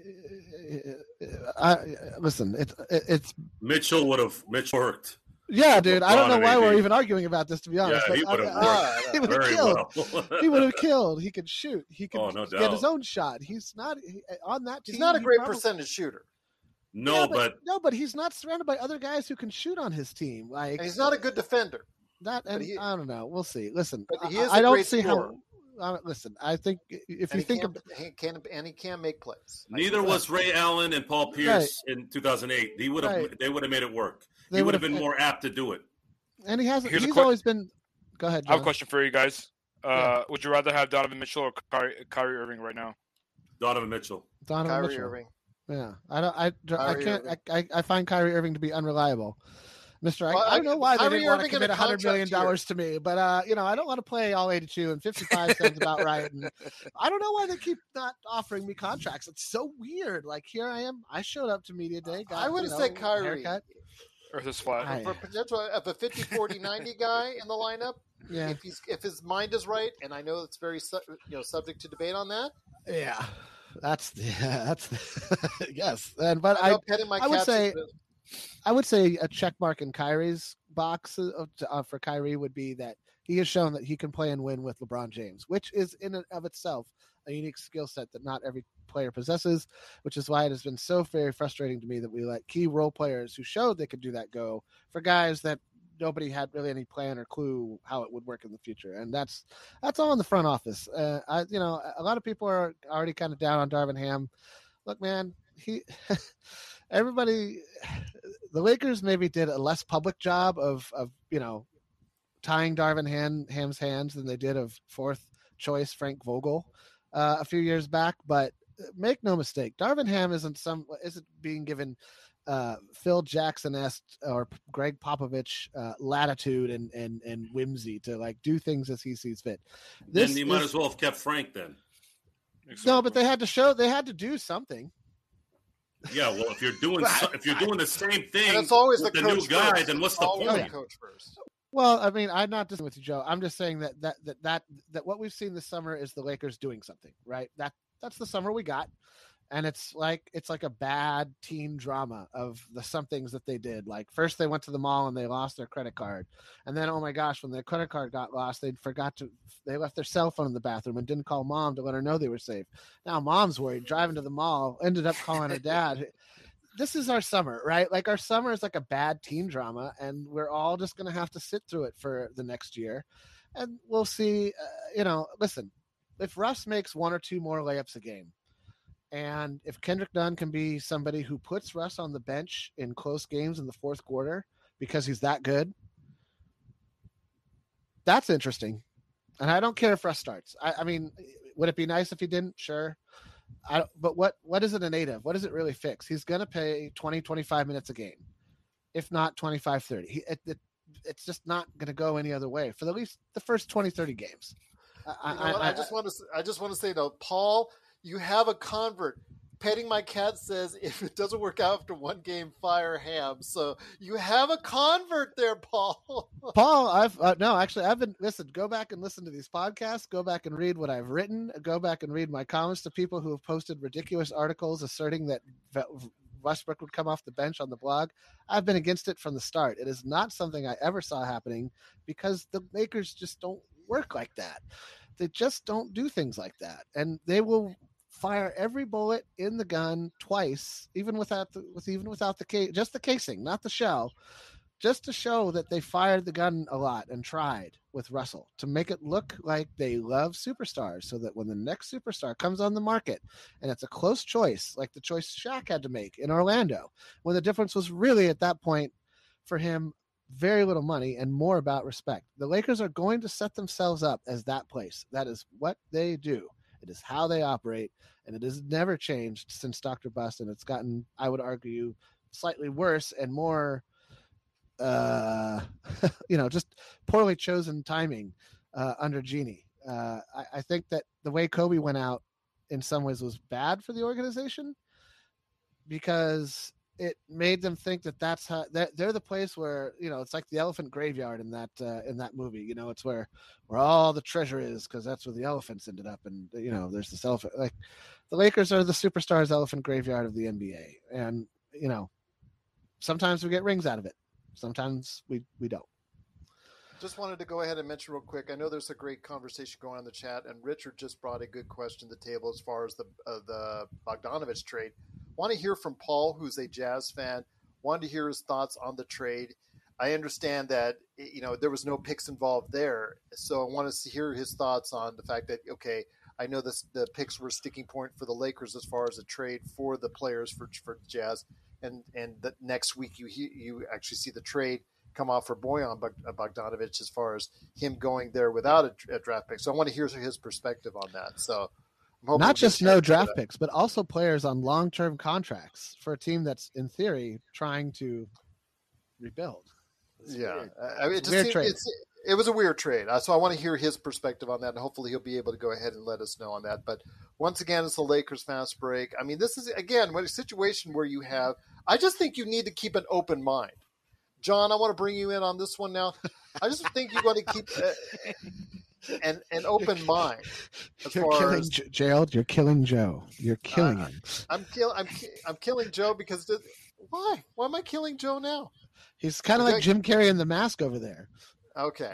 I, listen, it's it's Mitchell would have Mitchell worked. yeah, dude. I don't know LeBron why and we're A D. even arguing about this, to be honest. Yeah, he but would have I- I- worked he would have very killed. well. He would have killed. He could shoot. He could Oh, no get his doubt. own shot. He's not he, on that team. He's not a he great probably- percentage shooter, no, Yeah, but no, but he's not surrounded by other guys who can shoot on his team. Like and he's not a good defender. that. And he- I don't know. We'll see. Listen, But he I- is I a don't great see scorer. how. Uh, listen, I think if And you he think can, of he can and he can make plays. neither was Ray Allen and Paul Pierce in two thousand eight. He would have Right. they would have made it work. they He would have would've- been more apt to do it. and he hasn't. Here's a He's quick- always been. Go ahead. I have a John. question for you guys. Uh, Yeah. Would you rather have Donovan Mitchell or Kyrie, Kyrie Irving right now? Donovan Mitchell. Donovan Kyrie Mitchell. Irving. Yeah, I don't. I, I Kyrie can't. Irving. I, I, I find Kyrie Irving to be unreliable, Mister I, Well, I don't I- know why they Kyrie didn't want to Irving in commit a a hundred million contract year. dollars to me, but uh, you know, I don't want to play all eighty-two and fifty-five cents about right. And I don't know why they keep not offering me contracts. It's so weird. Like here I am. I showed up to media day. Got, I would you have know, said Kyrie. haircut. Earth is flat. I- For potential of a fifty forty ninety guy in the lineup, Yeah, if he's if his mind is right, and I know it's very su- you know subject to debate on that. yeah. That's yeah. That's yes. And but I, I, know petting my I would cats say- is- I would say a check mark in Kyrie's box uh, uh, for Kyrie would be that he has shown that he can play and win with LeBron James, which is in and of itself a unique skill set that not every player possesses, which is why it has been so very frustrating to me that we let key role players who showed they could do that go for guys that nobody had really any plan or clue how it would work in the future. And that's that's all in the front office. Uh, I, you know, a lot of people are already kind of down on Darvin Ham. Look, man, he everybody the Lakers maybe did a less public job of of you know tying Darvin Ham, Ham's hands than they did of fourth choice Frank Vogel uh, a few years back. But make no mistake, Darvin Ham isn't some isn't being given uh, Phil Jackson-esque or Greg Popovich uh, latitude and, and and whimsy to like do things as he sees fit. This then you might is, as well have kept Frank then. Exactly. No, but they had to show they had to do something. Yeah, well, if you're doing if you're doing the same thing, and it's always with the, the coach new guy, first. then what's it's the always point? The coach first. Well, I mean, I'm not disagreeing with you, Joe. I'm just saying that that that that that what we've seen this summer is the Lakers doing something, right? That that's the summer we got, and it's like it's like a bad teen drama of the some things that they did. Like first they went to the mall and they lost their credit card, and then oh my gosh, when their credit card got lost, they forgot to they left their cell phone in the bathroom and didn't call mom to let her know they were safe. Now mom's worried, driving to the mall, ended up calling her dad. This is our summer, right? Like our summer is like a bad teen drama, and we're all just going to have to sit through it for the next year. And we'll see, uh, you know, listen, if Russ makes one or two more layups a game, and if Kendrick Nunn can be somebody who puts Russ on the bench in close games in the fourth quarter because he's that good, that's interesting. And I don't care if Russ starts. I, I mean, would it be nice if he didn't? Sure. I, but what, what is it a native? What does it really fix? He's going to play twenty, twenty-five minutes a game, if not twenty-five, thirty. He, it, it, it's just not going to go any other way for at least the first twenty, thirty games. I, you know I, I, I just want to I just want to say, though, Paul, you have a convert. Petting My Cat says if it doesn't work out after one game, fire Ham. So you have a convert there, Paul. Paul, I've uh, no, actually, I've been listen. Go back and listen to these podcasts. Go back and read what I've written. Go back and read my comments to people who have posted ridiculous articles asserting that Westbrook would come off the bench on the blog. I've been against it from the start. It is not something I ever saw happening because the Lakers just don't work like that. They just don't do things like that, and they will fire every bullet in the gun twice, even without the, with even without the case, just the casing, not the shell, just to show that they fired the gun a lot and tried with Russell to make it look like they love superstars, so that when the next superstar comes on the market and it's a close choice, like the choice Shaq had to make in Orlando, when the difference was really at that point for him very little money and more about respect. The Lakers are going to set themselves up as that place. That is what they do. It is how they operate, and it has never changed since Doctor Bust, and it's gotten, I would argue, slightly worse and more, uh, you know, just poorly chosen timing uh, under Jeanie. Uh, I, I think that the way Kobe went out in some ways was bad for the organization because it made them think that that's how they're, they're the place where, you know, it's like the elephant graveyard in that, uh, in that movie, you know, it's where, where all the treasure is. Cause that's where the elephants ended up. And, you know, there's this elephant, like the Lakers are the superstars elephant graveyard of the N B A. And, you know, sometimes we get rings out of it. Sometimes we, we don't. Just wanted to go ahead and mention real quick. I know there's a great conversation going on in the chat, and Richard just brought a good question to the table as far as the uh, the Bogdanovich trade. Want to hear from Paul, who's a Jazz fan. Wanted to hear his thoughts on the trade. I understand that, you know, there was no picks involved there, so I want to hear his thoughts on the fact that, okay, I know this the picks were a sticking point for the Lakers as far as a trade for the players for for Jazz, and and the next week you you actually see the trade come off for Bojan Bogdanovic as far as him going there without a, a draft pick. So I want to hear his perspective on that. So I'm not just no draft picks, but also players on long-term contracts for a team that's in theory trying to rebuild. It's yeah. I mean, it, just seemed, it's, it was a weird trade. So I want to hear his perspective on that, and hopefully he'll be able to go ahead and let us know on that. But once again, it's the Lakers fast break. I mean, this is, again, a situation where you have, I just think you need to keep an open mind. John, I want to bring you in on this one now. I just think you want to keep uh, an an open mind. As you're far killing as, J- Gerald. You're killing Joe. You're killing uh, him. I'm kill. I'm I'm killing Joe because the, why? Why am I killing Joe now? He's kind of okay. like Jim Carrey in The Mask over there. Okay.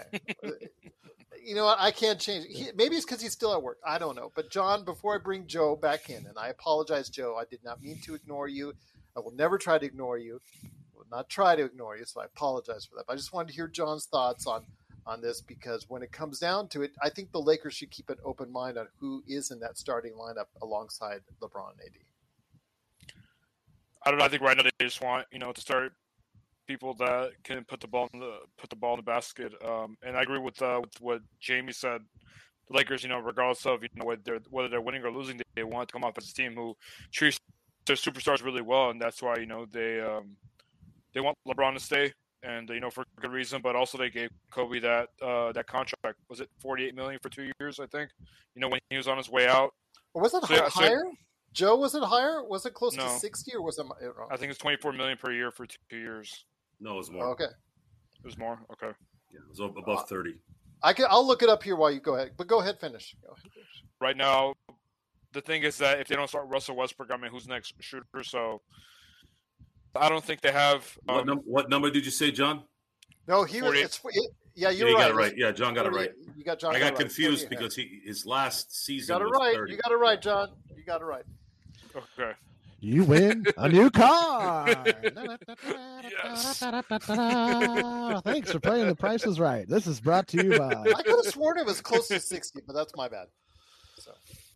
You know what? I can't change. He, maybe it's because he's still at work. I don't know. But John, before I bring Joe back in, and I apologize, Joe. I did not mean to ignore you. I will never try to ignore you. Not try to ignore you, so I apologize for that. But I just wanted to hear John's thoughts on, on this because when it comes down to it, I think the Lakers should keep an open mind on who is in that starting lineup alongside LeBron and A D. I don't know. I think right now they just want you know to start people that can put the ball in the put the ball in the basket. Um, and I agree with, uh, with what Jamie said. The Lakers, you know, regardless of you know whether they're, whether they're winning or losing, they, they want to come off as a team who treats their superstars really well, and that's why you know they um, they want LeBron to stay, and you know for good reason. But also they gave Kobe that uh, that contract. Was it forty-eight million dollars for two years? I think. You know when he was on his way out. Or was it So, yeah, so- higher? Joe, was it higher? Was it close No. to sixty, or was it wrong? I think it's twenty-four million dollars per year for two years. No, it was more. Okay. It was more. Okay. Yeah, it was above thirty. I can. I'll look it up here while you go ahead. But go ahead, finish. Go ahead, finish. Right now, the thing is that if they don't start Russell Westbrook, I mean, who's next shooter? So I don't think they have. Um, What, num- what number did you say, John? No, he was. forty-eight. It's, it, yeah, Yeah, you're you right. got it right. Yeah, John got it right. You got John. I got got it right. confused forty-eight. because he his last You season got it was right. thirty. You got it right, John. You got it right. okay. You win a new car. Yes. Thanks for playing The Price is Right. This is brought to you by. I could have sworn it was close to sixty, but that's my bad. So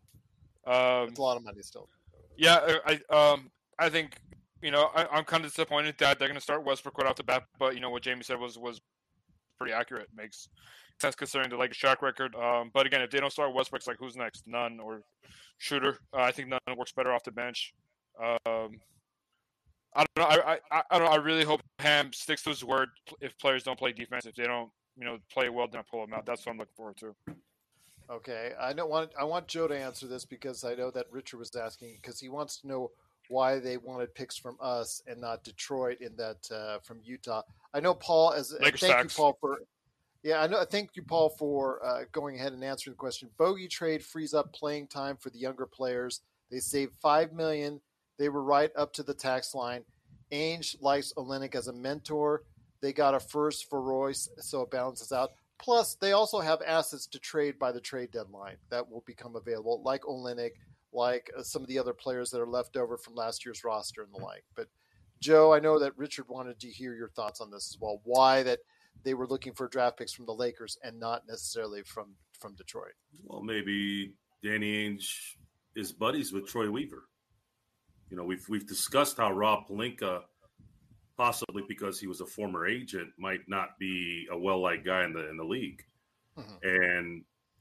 Um, it's a lot of money still. yeah, I um, I think you know I, I'm kind of disappointed that they're going to start Westbrook right off the bat, but you know what Jamie said was was pretty accurate. Makes sense considering the Lakers' track record. Um, but again, if they don't start Westbrook, it's like who's next? None or shooter. Uh, I think none works better off the bench. Um, I don't know. I, I I don't know. I really hope Ham sticks to his word. If players don't play defense, if they don't, you know, play well, then I pull them out. That's what I'm looking forward to. Okay, I don't want. I want Joe to answer this because I know that Richard was asking because he wants to know why they wanted picks from us and not Detroit in that uh, from Utah. I know Paul as Lakers thank tax. you Paul for. Yeah, I know. Thank you, Paul, for uh, going ahead and answering the question. Bogey trade frees up playing time for the younger players. They save five million dollars. They were right up to the tax line. Ainge likes Olynyk as a mentor. They got a first for Royce, so it balances out. Plus, they also have assets to trade by the trade deadline that will become available, like Olynyk, like uh, some of the other players that are left over from last year's roster and the like. But, Joe, I know that Richard wanted to hear your thoughts on this as well. Why that they were looking for draft picks from the Lakers and not necessarily from, from Detroit. Well, maybe Danny Ainge is buddies with Troy Weaver. You know, we've we've discussed how Rob Pelinka, possibly because he was a former agent, might not be a well-liked guy in the in the league, Mhm. and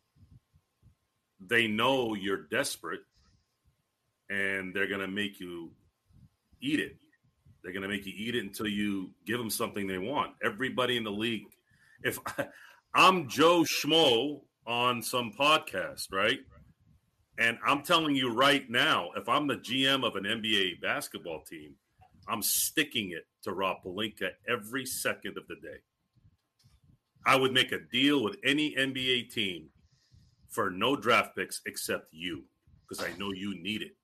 they know you're desperate, and they're going to make you eat it. They're going to make you eat it until you give them something they want. Everybody in the league, if I, I'm Joe Schmo on some podcast, right? And I'm telling you right now, if I'm the G M of an N B A basketball team, I'm sticking it to Rob Pelinka every second of the day. I would make a deal with any N B A team for no draft picks except you, because I know you need it.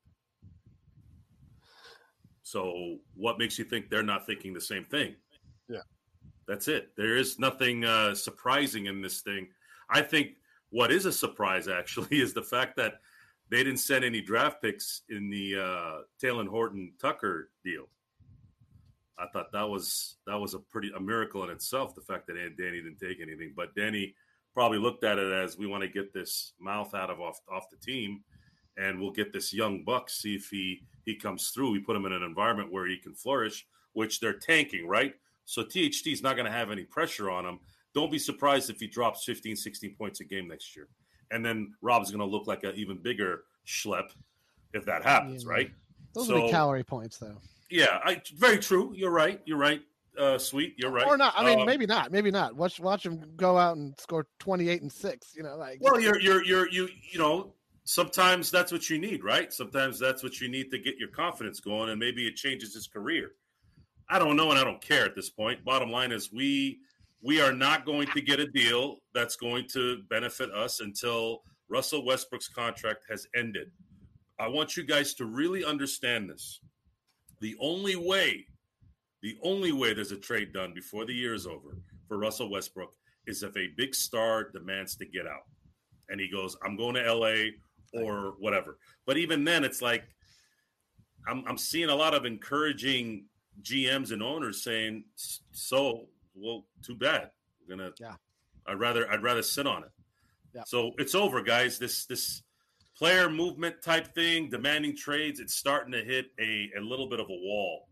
So what makes you think they're not thinking the same thing? Yeah. That's it. There is nothing uh, surprising in this thing. I think what is a surprise, actually, is the fact that they didn't send any draft picks in the uh, Talen Horton-Tucker deal. I thought that was that was a pretty a miracle in itself, the fact that Danny didn't take anything. But Danny probably looked at it as, we want to get this mouth out of off, off the team, and we'll get this young buck, see if he, he comes through. We put him in an environment where he can flourish, which they're tanking, right? So T H T is not going to have any pressure on him. Don't be surprised if he drops fifteen, sixteen points a game next year. And then Rob's going to look like an even bigger schlep if that happens, Yeah. right? Those So- will be calorie points, though. Yeah, I, very true. You're right. You're right. Uh, sweet. You're right. Or not. I mean, Um, maybe not. Maybe not. Watch watch him go out and score twenty-eight and six. You know, like Well, you're you're you're you you know, sometimes that's what you need, right? Sometimes that's what you need to get your confidence going, and maybe it changes his career. I don't know, and I don't care at this point. Bottom line is we we are not going to get a deal that's going to benefit us until Russell Westbrook's contract has ended. I want you guys to really understand this. The only way, the only way there's a trade done before the year is over for Russell Westbrook is if a big star demands to get out. And he goes, I'm going to L A or whatever. But even then, it's like I'm, I'm seeing a lot of encouraging G Ms and owners saying, so, well, too bad. We're gonna Yeah. I'd rather I'd rather sit on it. Yeah. So it's over, guys. This this player movement type thing, demanding trades, it's starting to hit a, a little bit of a wall.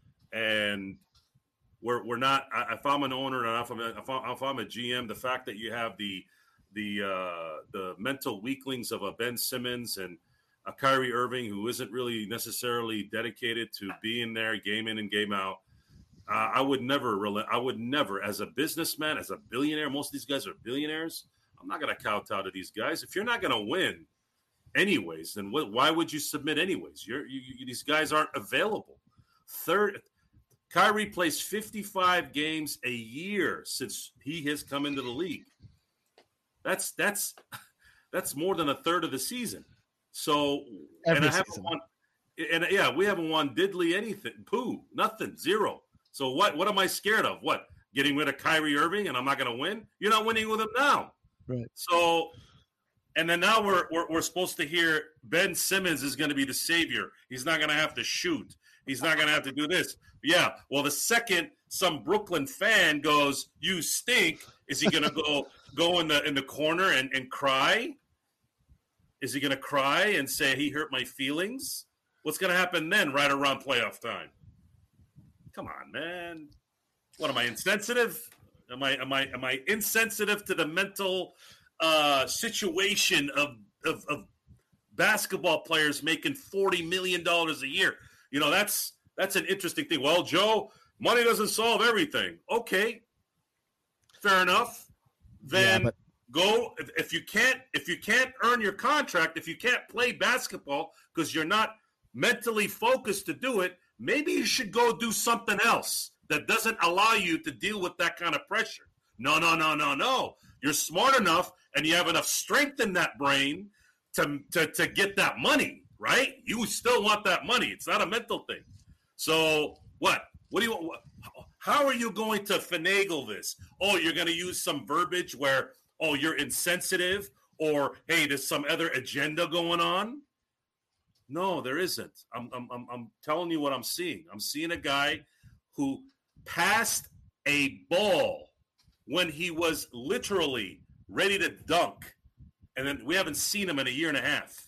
And we're we're not. If I'm an owner and if I'm a, if I'm, if I'm a G M, the fact that you have the the uh, the mental weaklings of a Ben Simmons and a Kyrie Irving who isn't really necessarily dedicated to being there game in and game out, uh, I would never. I would never, as a businessman, as a billionaire. Most of these guys are billionaires. I'm not going to kowtow to these guys. If you're not going to win, anyways, then what, why would you submit anyways? You're, you, you, these guys aren't available. Third, Kyrie plays fifty-five games a year since he has come into the league. That's that's that's more than a third of the season. So, Every and I haven't season. won. And yeah, we haven't won diddly anything. Pooh, nothing, zero. So what? What am I scared of? What? Getting rid of Kyrie Irving and I'm not going to win? You're not winning with him now. Right. So, and then now we're, we're we're supposed to hear Ben Simmons is going to be the savior. He's not going to have to shoot. He's not going to have to do this. Yeah. Well, the second some Brooklyn fan goes, "You stink," is he going to go go in the in the corner and, and cry? Is he going to cry and say he hurt my feelings? What's going to happen then? Right around playoff time. Come on, man. What am I insensitive? Am I am I am I insensitive to the mental uh, situation of, of of basketball players making forty million dollars a year? You know, that's that's an interesting thing. Well, Joe, money doesn't solve everything. Okay, fair enough. Then Yeah, but- go if, if you can't if you can't earn your contract, if you can't play basketball because you're not mentally focused to do it, maybe you should go do something else that doesn't allow you to deal with that kind of pressure. No, no, no, no, no. You're smart enough and you have enough strength in that brain to, to, to get that money, right? You still want that money. It's not a mental thing. So what? What do you what, how are you going to finagle this? Oh, you're going to use some verbiage where, oh, you're insensitive or, hey, there's some other agenda going on? No, there isn't. I'm, I'm, I'm, I'm telling you what I'm seeing. I'm seeing a guy who passed a ball when he was literally ready to dunk, and then we haven't seen him in a year and a half.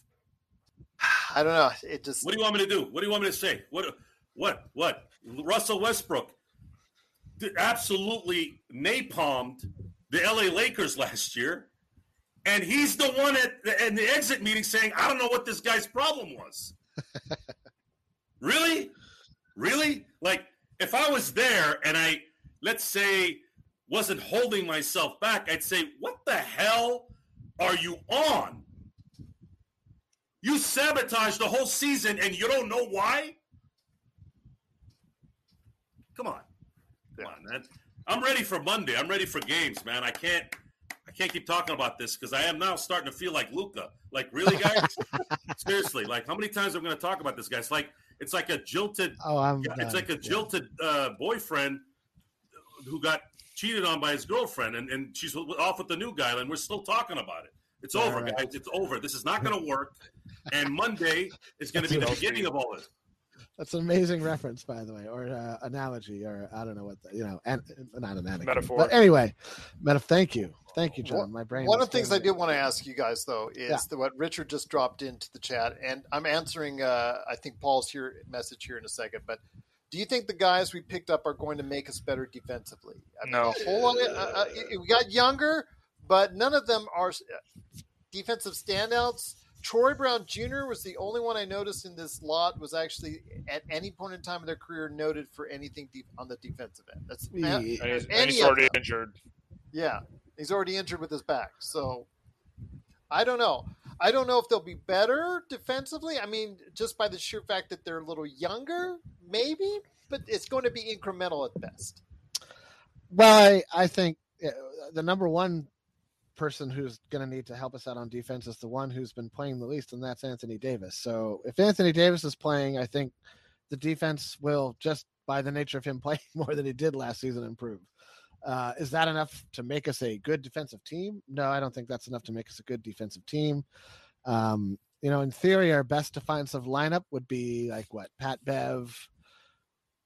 I don't know. It just What do you want me to do? What do you want me to say? What? What? What? Russell Westbrook did absolutely napalmed the L A Lakers last year, and he's the one at the, in the exit meeting saying, "I don't know what this guy's problem was." Really? Really? Like, if I was there and I, let's say, wasn't holding myself back, I'd say, what the hell are you on? You sabotaged the whole season and you don't know why? Come on. Come on, man. I'm ready for Monday. I'm ready for games, man. I can't I can't keep talking about this because I am now starting to feel like Luka. Like, really, guys? Seriously, like, how many times are we going to talk about this, guys? Like, it's like a jilted Oh, I'm it's done. like a jilted uh, boyfriend who got cheated on by his girlfriend, and, and she's off with the new guy, and we're still talking about it. It's All over, right. guys. It's over. This is not going to work. And Monday is going to be the beginning of all this. That's an amazing reference, by the way, or uh, analogy, or I don't know what the, you know, and not an analogy, Metaphor. But anyway, meta. Thank you, thank you, John. My brain. One was of the things I totally- did want to ask you guys, though, is Yeah. the, what Richard just dropped into the chat, and I'm answering. Uh, I think Paul's here message here in a second, but do you think the guys we picked up are going to make us better defensively? I mean, No. a whole lot of, uh, uh, we got younger, but none of them are defensive standouts. Troy Brown Junior was the only one I noticed in this lot was actually at any point in time in their career noted for anything deep on the defensive end. That's Yeah. And he's, and Any he's of already them. injured. yeah, he's already injured with his back. So I don't know. I don't know if they'll be better defensively. I mean, just by the sheer fact that they're a little younger, maybe, but it's going to be incremental at best. Well, I, I think uh, the number one person who's going to need to help us out on defense is the one who's been playing the least, and that's Anthony Davis. So if Anthony Davis is playing, I think the defense will, just by the nature of him playing more than he did last season, improve. Uh, is that enough to make us a good defensive team? No, I don't think that's enough to make us a good defensive team. Um, you know, in theory, our best defensive lineup would be like what? Pat Bev,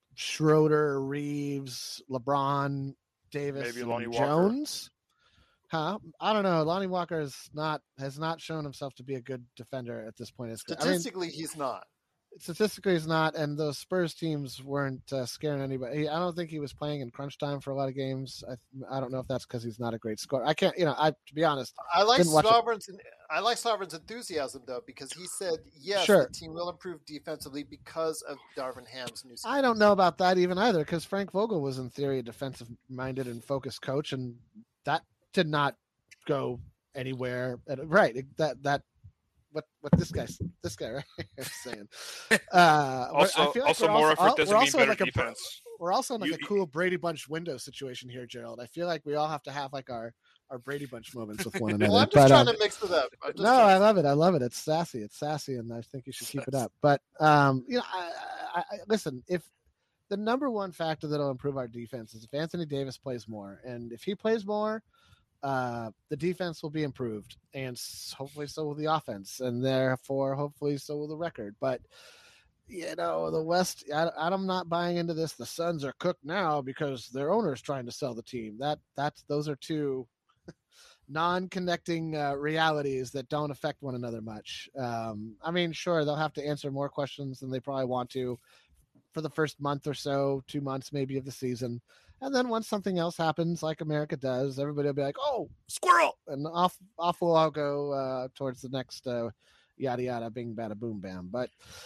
Schroeder, Reeves, LeBron, Davis, Maybe and Lonnie Walker. Jones. Huh? I don't know. Lonnie Walker is not has not shown himself to be a good defender at this point. Statistically, I mean, he's not. Statistically, he's not, and those Spurs teams weren't uh, scaring anybody. I don't think he was playing in crunch time for a lot of games. I, I don't know if that's because he's not a great scorer. I can't, you know, I to be honest, I like Sovereign's. I like Sovereign's enthusiasm though, because he said yes, sure. the team will improve defensively because of Darvin Ham's new. I don't know about that even either, because Frank Vogel was in theory a defensive-minded and focused coach, and that did not go anywhere. Right? That that. What what this guy this guy right here is saying. Uh, also, I feel like also more also, effort doesn't mean better like defense. A, we're also in like you, a cool Brady Bunch window situation here, Gerald. I feel like we all have to have like our, our Brady Bunch moments with one another. Well, I'm just but, trying um, to mix it up. No, I love it. I love it. It's sassy. It's sassy, and I think you should keep it up. But um, you know, I, I, I, listen. If the number one factor that'll improve our defense is if Anthony Davis plays more, and if he plays more. Uh, the defense will be improved, and hopefully so will the offense, and therefore hopefully so will the record. But you know, the West, I, I'm not buying into this. The Suns are cooked now because their owner's trying to sell the team. That that's those are two non-connecting uh, realities that don't affect one another much. Um, I mean, sure, they'll have to answer more questions than they probably want to for the first month or so, two months maybe of the season. And then once something else happens, like America does, everybody will be like, "Oh, squirrel!" and off off will all go uh, towards the next uh, yada yada, bing bada boom bam. But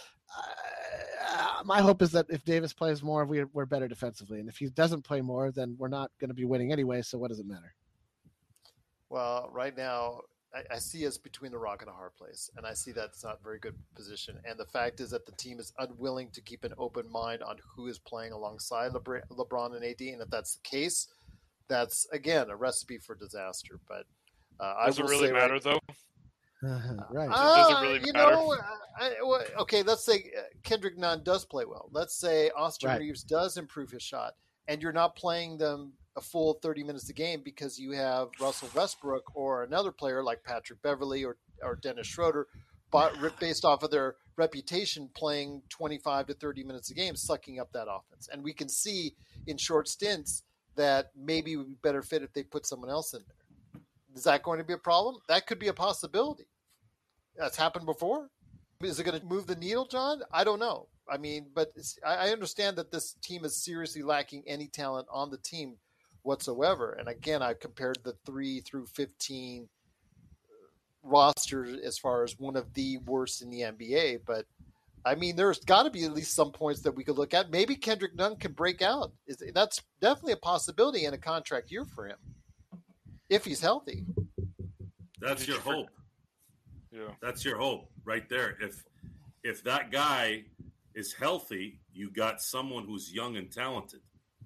uh, my hope is that if Davis plays more, we, we're better defensively, and if he doesn't play more, then we're not going to be winning anyway. So what does it matter? Well, right now, I, I see us between the rock and a hard place, and I see that's not a very good position. And the fact is that the team is unwilling to keep an open mind on who is playing alongside Lebr- LeBron and A D. And if that's the case, that's again a recipe for disaster. But uh, does I it will really say matter right, though? Uh, right? Uh, does it really you matter? know, I, I, okay. Let's say Kendrick Nunn does play well. Let's say Austin Right. Reeves does improve his shot, and you're not playing them a full thirty minutes a game because you have Russell Westbrook or another player like Patrick Beverly or, or Dennis Schroeder, but based off of their reputation playing twenty-five to thirty minutes a game, sucking up that offense. And we can see in short stints that maybe it would be better fit if they put someone else in there. Is that going to be a problem? That could be a possibility. That's happened before. Is it going to move the needle, John? I don't know. I mean, but it's, I understand that this team is seriously lacking any talent on the team whatsoever. And again, I compared the three through fifteen roster as far as one of the worst in the N B A. But I mean, there's got to be at least some points that we could look at. Maybe Kendrick Nunn can break out. Is that's definitely a possibility in a contract year for him if he's healthy. That's your hope. Yeah, that's your hope right there. If if that guy is healthy, you got someone who's young and talented.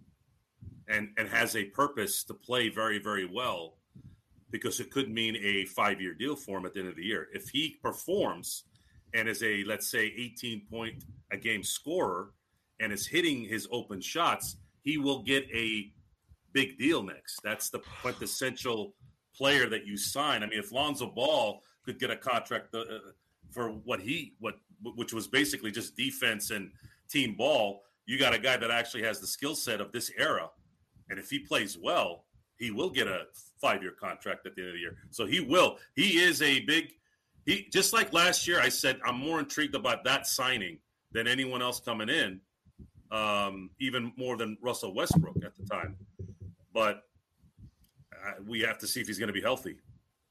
And, and has a purpose to play very, very well, because it could mean a five-year deal for him at the end of the year. If he performs and is a, let's say, eighteen-point-a-game scorer and is hitting his open shots, he will get a big deal next. That's the quintessential player that you sign. I mean, if Lonzo Ball could get a contract uh, for what he, what which was basically just defense and team ball, you got a guy that actually has the skill set of this era. And if he plays well, he will get a five-year contract at the end of the year. So he will. He is a big – he just like last year I said, I'm more intrigued about that signing than anyone else coming in, um, even more than Russell Westbrook at the time. But uh, we have to see if he's going to be healthy.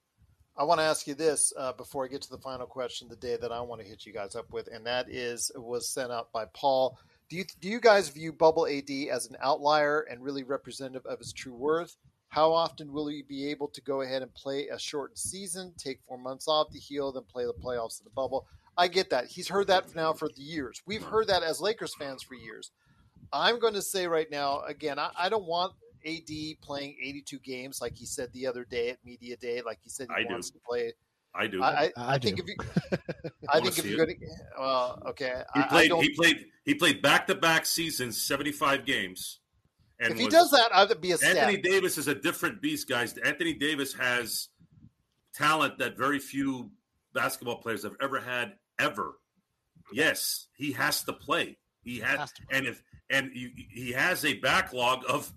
I want to ask you this uh, before I get to the final question, the day that I want to hit you guys up with, and that is was sent out by Paul. Do you do you guys view Bubble A D as an outlier and really representative of his true worth? How often will he be able to go ahead and play a shortened season, take four months off to heal, then play the playoffs in the bubble? I get that. He's heard that now for years. We've heard that as Lakers fans for years. I'm going to say right now, again, I, I don't want A D playing eighty-two games like he said the other day at Media Day, like he said he I wants do. to play. I do. I, I, I I think do. if you, I think if you're going to, well, okay. He I, played. I don't, he played. He played back-to-back seasons, seventy-five games. And if he was, does that, I'd be a Anthony stat. Davis is a different beast, guys. Anthony Davis has talent that very few basketball players have ever had, ever. Yes, he has to play. He has, Has to play. and if and you, he has a backlog of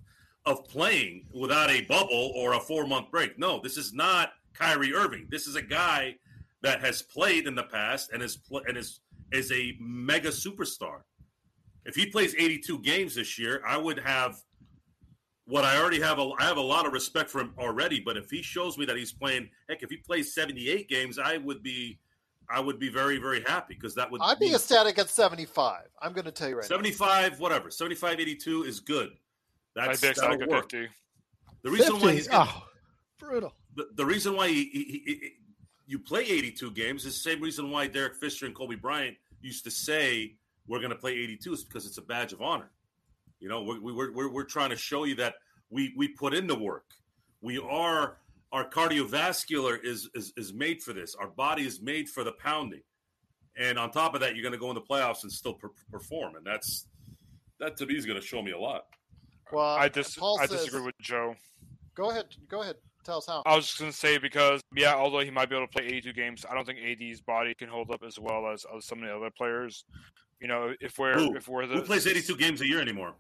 of playing without a bubble or a four-month break. No, this is not Kyrie Irving. This is a guy that has played in the past and is and is is a mega superstar. If he plays eighty-two games this year, I would have what I already have. A, I have a lot of respect for him already. But if he shows me that he's playing, heck, if he plays seventy-eight games, I would be, I would be very, very happy because that would. I'd be ecstatic at seventy-five. I'm going to tell you right seventy-five, now. whatever. seventy-five, eighty-two is good. That's I'd be ecstatic at fifty. The reason fifty, why he's oh, brutal. The, the reason why he, he, he, he, you play eighty-two games is the same reason why Derek Fisher and Kobe Bryant used to say we're going to play eighty-two is because it's a badge of honor. You know, we're, we're, we're, we're trying to show you that we, we put in the work. We are, our cardiovascular is, is, is made for this. Our body is made for the pounding. And on top of that, you're going to go in the playoffs and still per- perform. And that's, that to me is going to show me a lot. Well, I, dis- Paul I says, disagree with Joe. Go ahead. Go ahead. Tell us how. I was just going to say because, yeah, although he might be able to play eighty-two games, I don't think A D's body can hold up as well as, as some of the other players. You know, if we're Who? if we're the Who plays eighty-two games a year anymore?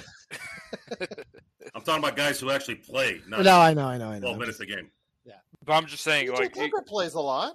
I'm talking about guys who actually play. Not no, I know, I know, I know. twelve minutes a game. Yeah, but I'm just saying, P J like, Tucker he, plays a lot.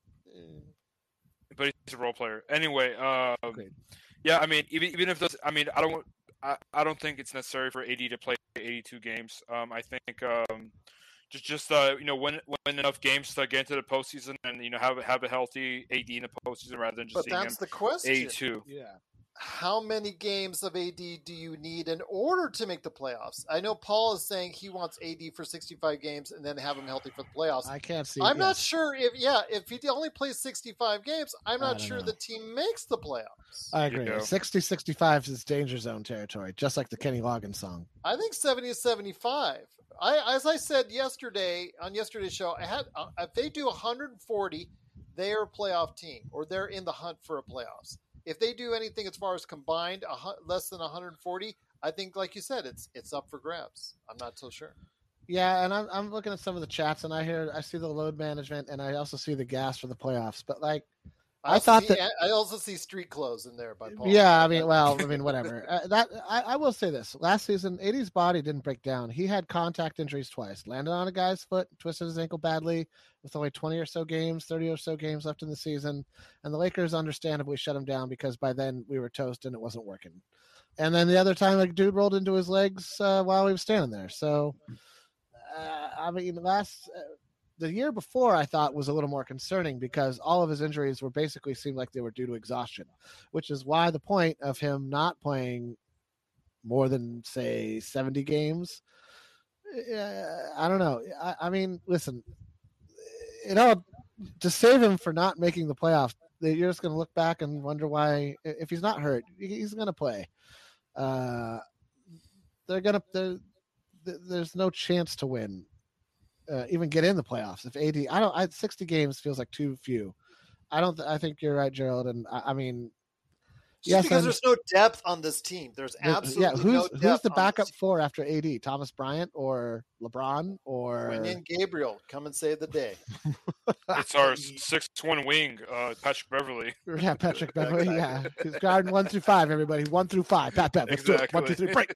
but he's a role player anyway. Um, Agreed. yeah, I mean, even even if those, I mean, I don't, I, I don't think it's necessary for A D to play eighty-two games. Um, I think um, just just uh, you know, win win enough games to get into the postseason and you know have have a healthy A D in the postseason rather than just But seeing that's him the question. eighty-two. Yeah. How many games of A D do you need in order to make the playoffs? I know Paul is saying he wants A D for sixty-five games and then have him healthy for the playoffs. I can't see. I'm yes. not sure if, yeah, if he only plays sixty-five games, I'm I not don't sure know. the team makes the playoffs. I agree. Yeah. sixty sixty-five is danger zone territory, just like the Kenny Loggins song. I think seventy is seventy-five. I, as I said yesterday on yesterday's show, I had uh, if they do one hundred forty, they are a playoff team, or they're in the hunt for a playoffs. If they do anything as far as combined a, less than one hundred forty, I think, like you said, it's it's up for grabs. I'm not so sure. Yeah, and I'm I'm looking at some of the chats, and I hear I see the load management, and I also see the gas for the playoffs. But like, I, I thought see, that I also see street clothes in there by Paul. Yeah, I mean, well, I mean, whatever. Uh, that I, I will say this: last season, A D's body didn't break down. He had contact injuries twice. Landed on a guy's foot, twisted his ankle badly, with only twenty or so games, thirty or so games left in the season. And the Lakers understandably shut him down because by then we were toast and it wasn't working. And then the other time, a dude rolled into his legs uh, while he was standing there. So, uh, I mean, last. Uh, The year before, I thought was a little more concerning because all of his injuries were basically seemed like they were due to exhaustion, which is why the point of him not playing more than say seventy games. Uh, I don't know. I, I mean, listen, you know, to save him for not making the playoffs, you're just going to look back and wonder why. If he's not hurt, he's going to play. Uh, they're going to. There's no chance to win. Uh, even get in the playoffs if A D. I don't. I, sixty games feels like too few. I don't. I think you're right, Gerald. And I, I mean, Just yes, because and, there's no depth on this team. There's absolutely yeah. Who's no depth who's the on backup this for after A D? Thomas Bryant or LeBron or team. Win in Gabriel, come and save the day. It's our six one wing, uh, Patrick Beverly. yeah, Patrick Beverly. Yeah, he's guarding one through five. Everybody, one through five. Pat, Pat, let's Exactly. do it. One, two, three, break.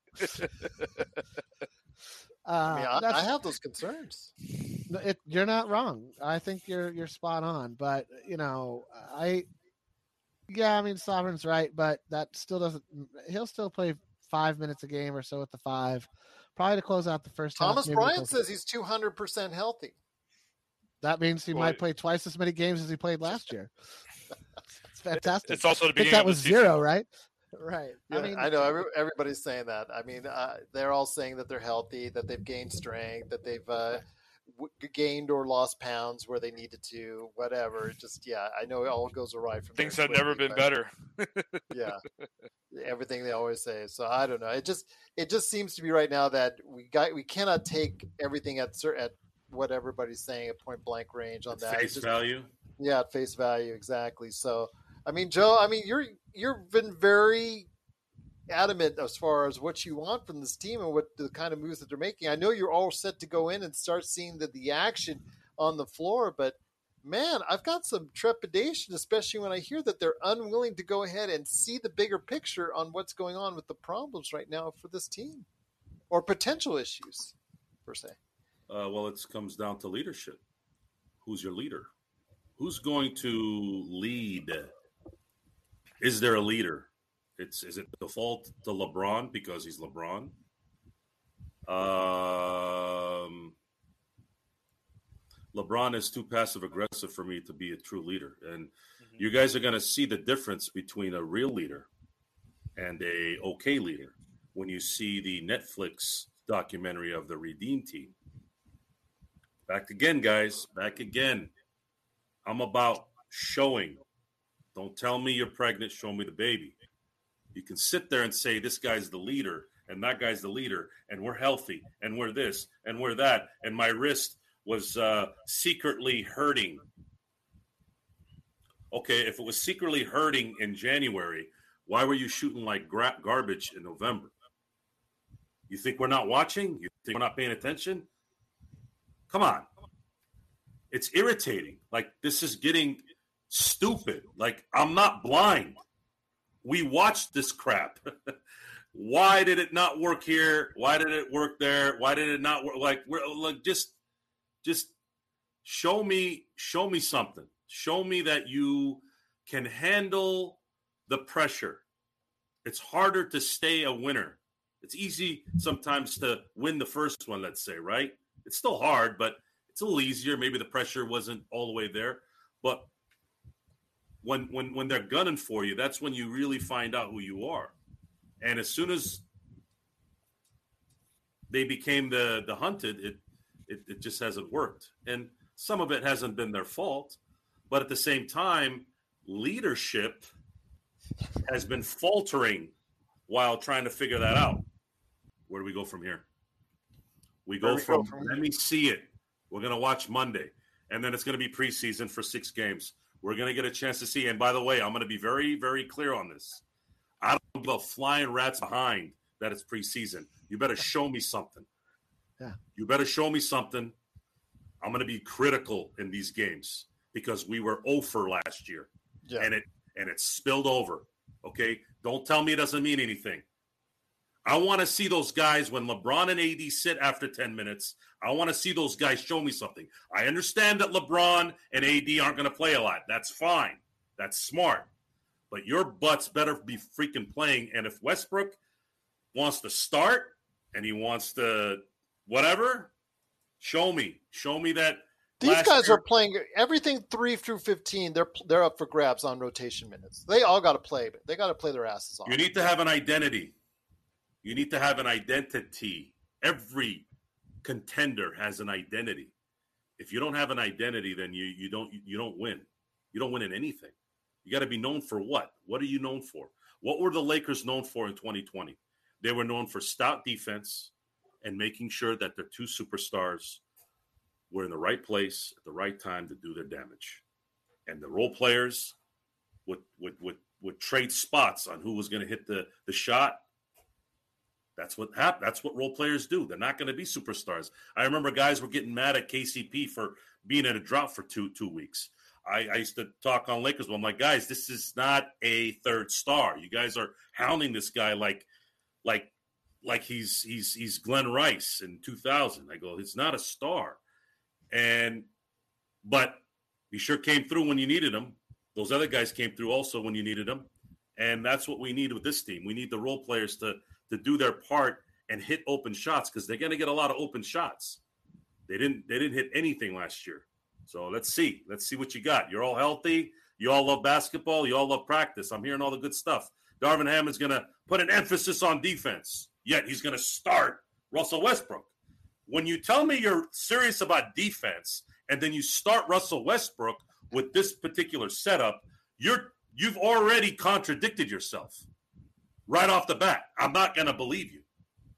Uh, I mean, I, that's- I have those concerns. It, you're not wrong. I think you're you're spot on. But you know, I yeah, I mean, Sovereign's right, but that still doesn't. He'll still play five minutes a game or so at the five, probably to close out the first half. Thomas maybe Bryant close- says he's two hundred percent healthy. that means he Well, might play twice as many games as he played last year. It's fantastic. It's also the I think beginning that of was the season. zero, right? Right. Yeah, I mean, I know every, everybody's saying that. I mean, uh, they're all saying that they're healthy, that they've gained strength, that they've uh, w- gained or lost pounds where they needed to, whatever. It just, yeah, I know it all goes awry from Things there have never quickly, been but, better. Yeah, everything they always say. So I don't know. It just, it just seems to be right now that we got, we cannot take everything at cer- at what everybody's saying at point blank range on that. It Face just- value. Yeah, at face value, exactly. So, I mean, Joe, I mean, you're you've been very adamant as far as what you want from this team and what the kind of moves that they're making. I know you're all set to go in and start seeing the, the action on the floor, but man, I've got some trepidation, especially when I hear that they're unwilling to go ahead and see the bigger picture on what's going on with the problems right now for this team. or potential issues, per se? Uh, well, it comes down to leadership. Who's your leader? Who's going to lead? Is there a leader? It's is it default to LeBron because he's LeBron? Um, LeBron is too passive aggressive for me to be a true leader, and mm-hmm. you guys are going to see the difference between a real leader and a okay leader when you see the Netflix documentary of the Redeem Team. Back again, guys. Back again. I'm about showing. Don't tell me you're pregnant. Show me the baby. You can sit there and say this guy's the leader and that guy's the leader and we're healthy and we're this and we're that and my wrist was uh, secretly hurting. Okay, if it was secretly hurting in January, why were you shooting like gra- garbage in November? You think we're not watching? You think we're not paying attention? Come on. It's irritating. Like, this is getting stupid. Like, I'm not blind. We watched this crap. Why did it not work here? Why did it work there? Why did it not work? Like, we're like, just, just show me, show me something. Show me that you can handle the pressure. It's harder to stay a winner. It's easy sometimes to win the first one, let's say, right? It's still hard, but it's a little easier. Maybe the pressure wasn't all the way there. But when when when they're gunning for you, that's when you really find out who you are. And as soon as they became the the hunted, it it, it just hasn't worked. And some of it hasn't been their fault. But at the same time, leadership has been faltering while trying to figure that out. Where do we go from here? We go, we from, go from, let me see it. We're going to watch Monday. And then it's going to be preseason for six games. We're going to get a chance to see. And by the way, I'm going to be very, very clear on this. I don't give a flying rat's behind that it's preseason. You better show me something. Yeah. You better show me something. I'm going to be critical in these games because we were oh for last year. Yeah. And it and it spilled over. Okay? Don't tell me it doesn't mean anything. I want to see those guys when LeBron and A D sit after ten minutes. I want to see those guys show me something. I understand that LeBron and A D aren't going to play a lot. That's fine. That's smart. But your butts better be freaking playing. And if Westbrook wants to start and he wants to whatever, show me. Show me that. These guys year, are playing everything three through fifteen. They're they're up for grabs on rotation minutes. They all got to play. They got to play their asses off. You need to have an identity. You need to have an identity. Every contender has an identity. If you don't have an identity, then you you don't you don't win. You don't win in anything. You got to be known for what? What are you known for? What were the Lakers known for in twenty twenty? They were known for stout defense and making sure that their two superstars were in the right place at the right time to do their damage. And the role players would would would, would trade spots on who was going to hit the, the shot. That's what happened. That's what role players do. They're not going to be superstars. I remember guys were getting mad at K C P for being in a drought for two two weeks. I, I used to talk on Lakers, but I'm like, guys, this is not a third star. You guys are hounding this guy like, like, like he's he's he's Glenn Rice in two thousand. I go, it's not a star, and but he sure came through when you needed him. Those other guys came through also when you needed them, and that's what we need with this team. We need the role players to. to do their part and hit open shots because they're going to get a lot of open shots. They didn't they didn't hit anything last year. So let's see. Let's see what you got. You're all healthy. You all love basketball. You all love practice. I'm hearing all the good stuff. Darvin Ham is going to put an emphasis on defense, yet he's going to start Russell Westbrook. When you tell me you're serious about defense and then you start Russell Westbrook with this particular setup, you're you've already contradicted yourself. Right off the bat, I'm not going to believe you.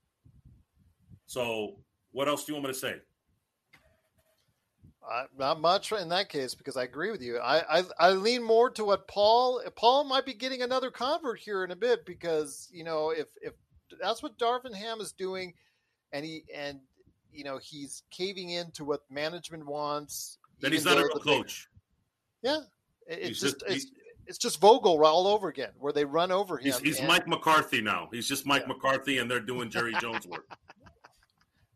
So what else do you want me to say? Uh, not much in that case because I agree with you. I, I I lean more to what Paul Paul might be getting another convert here in a bit because you know if if that's what Darvin Ham is doing, and he and you know he's caving in to what management wants. Then he's not a real coach. Yeah, it, it's just. just it's, It's just Vogel all over again, where they run over him. He's, he's and, Mike McCarthy now. He's just Mike yeah. McCarthy, and they're doing Jerry Jones work.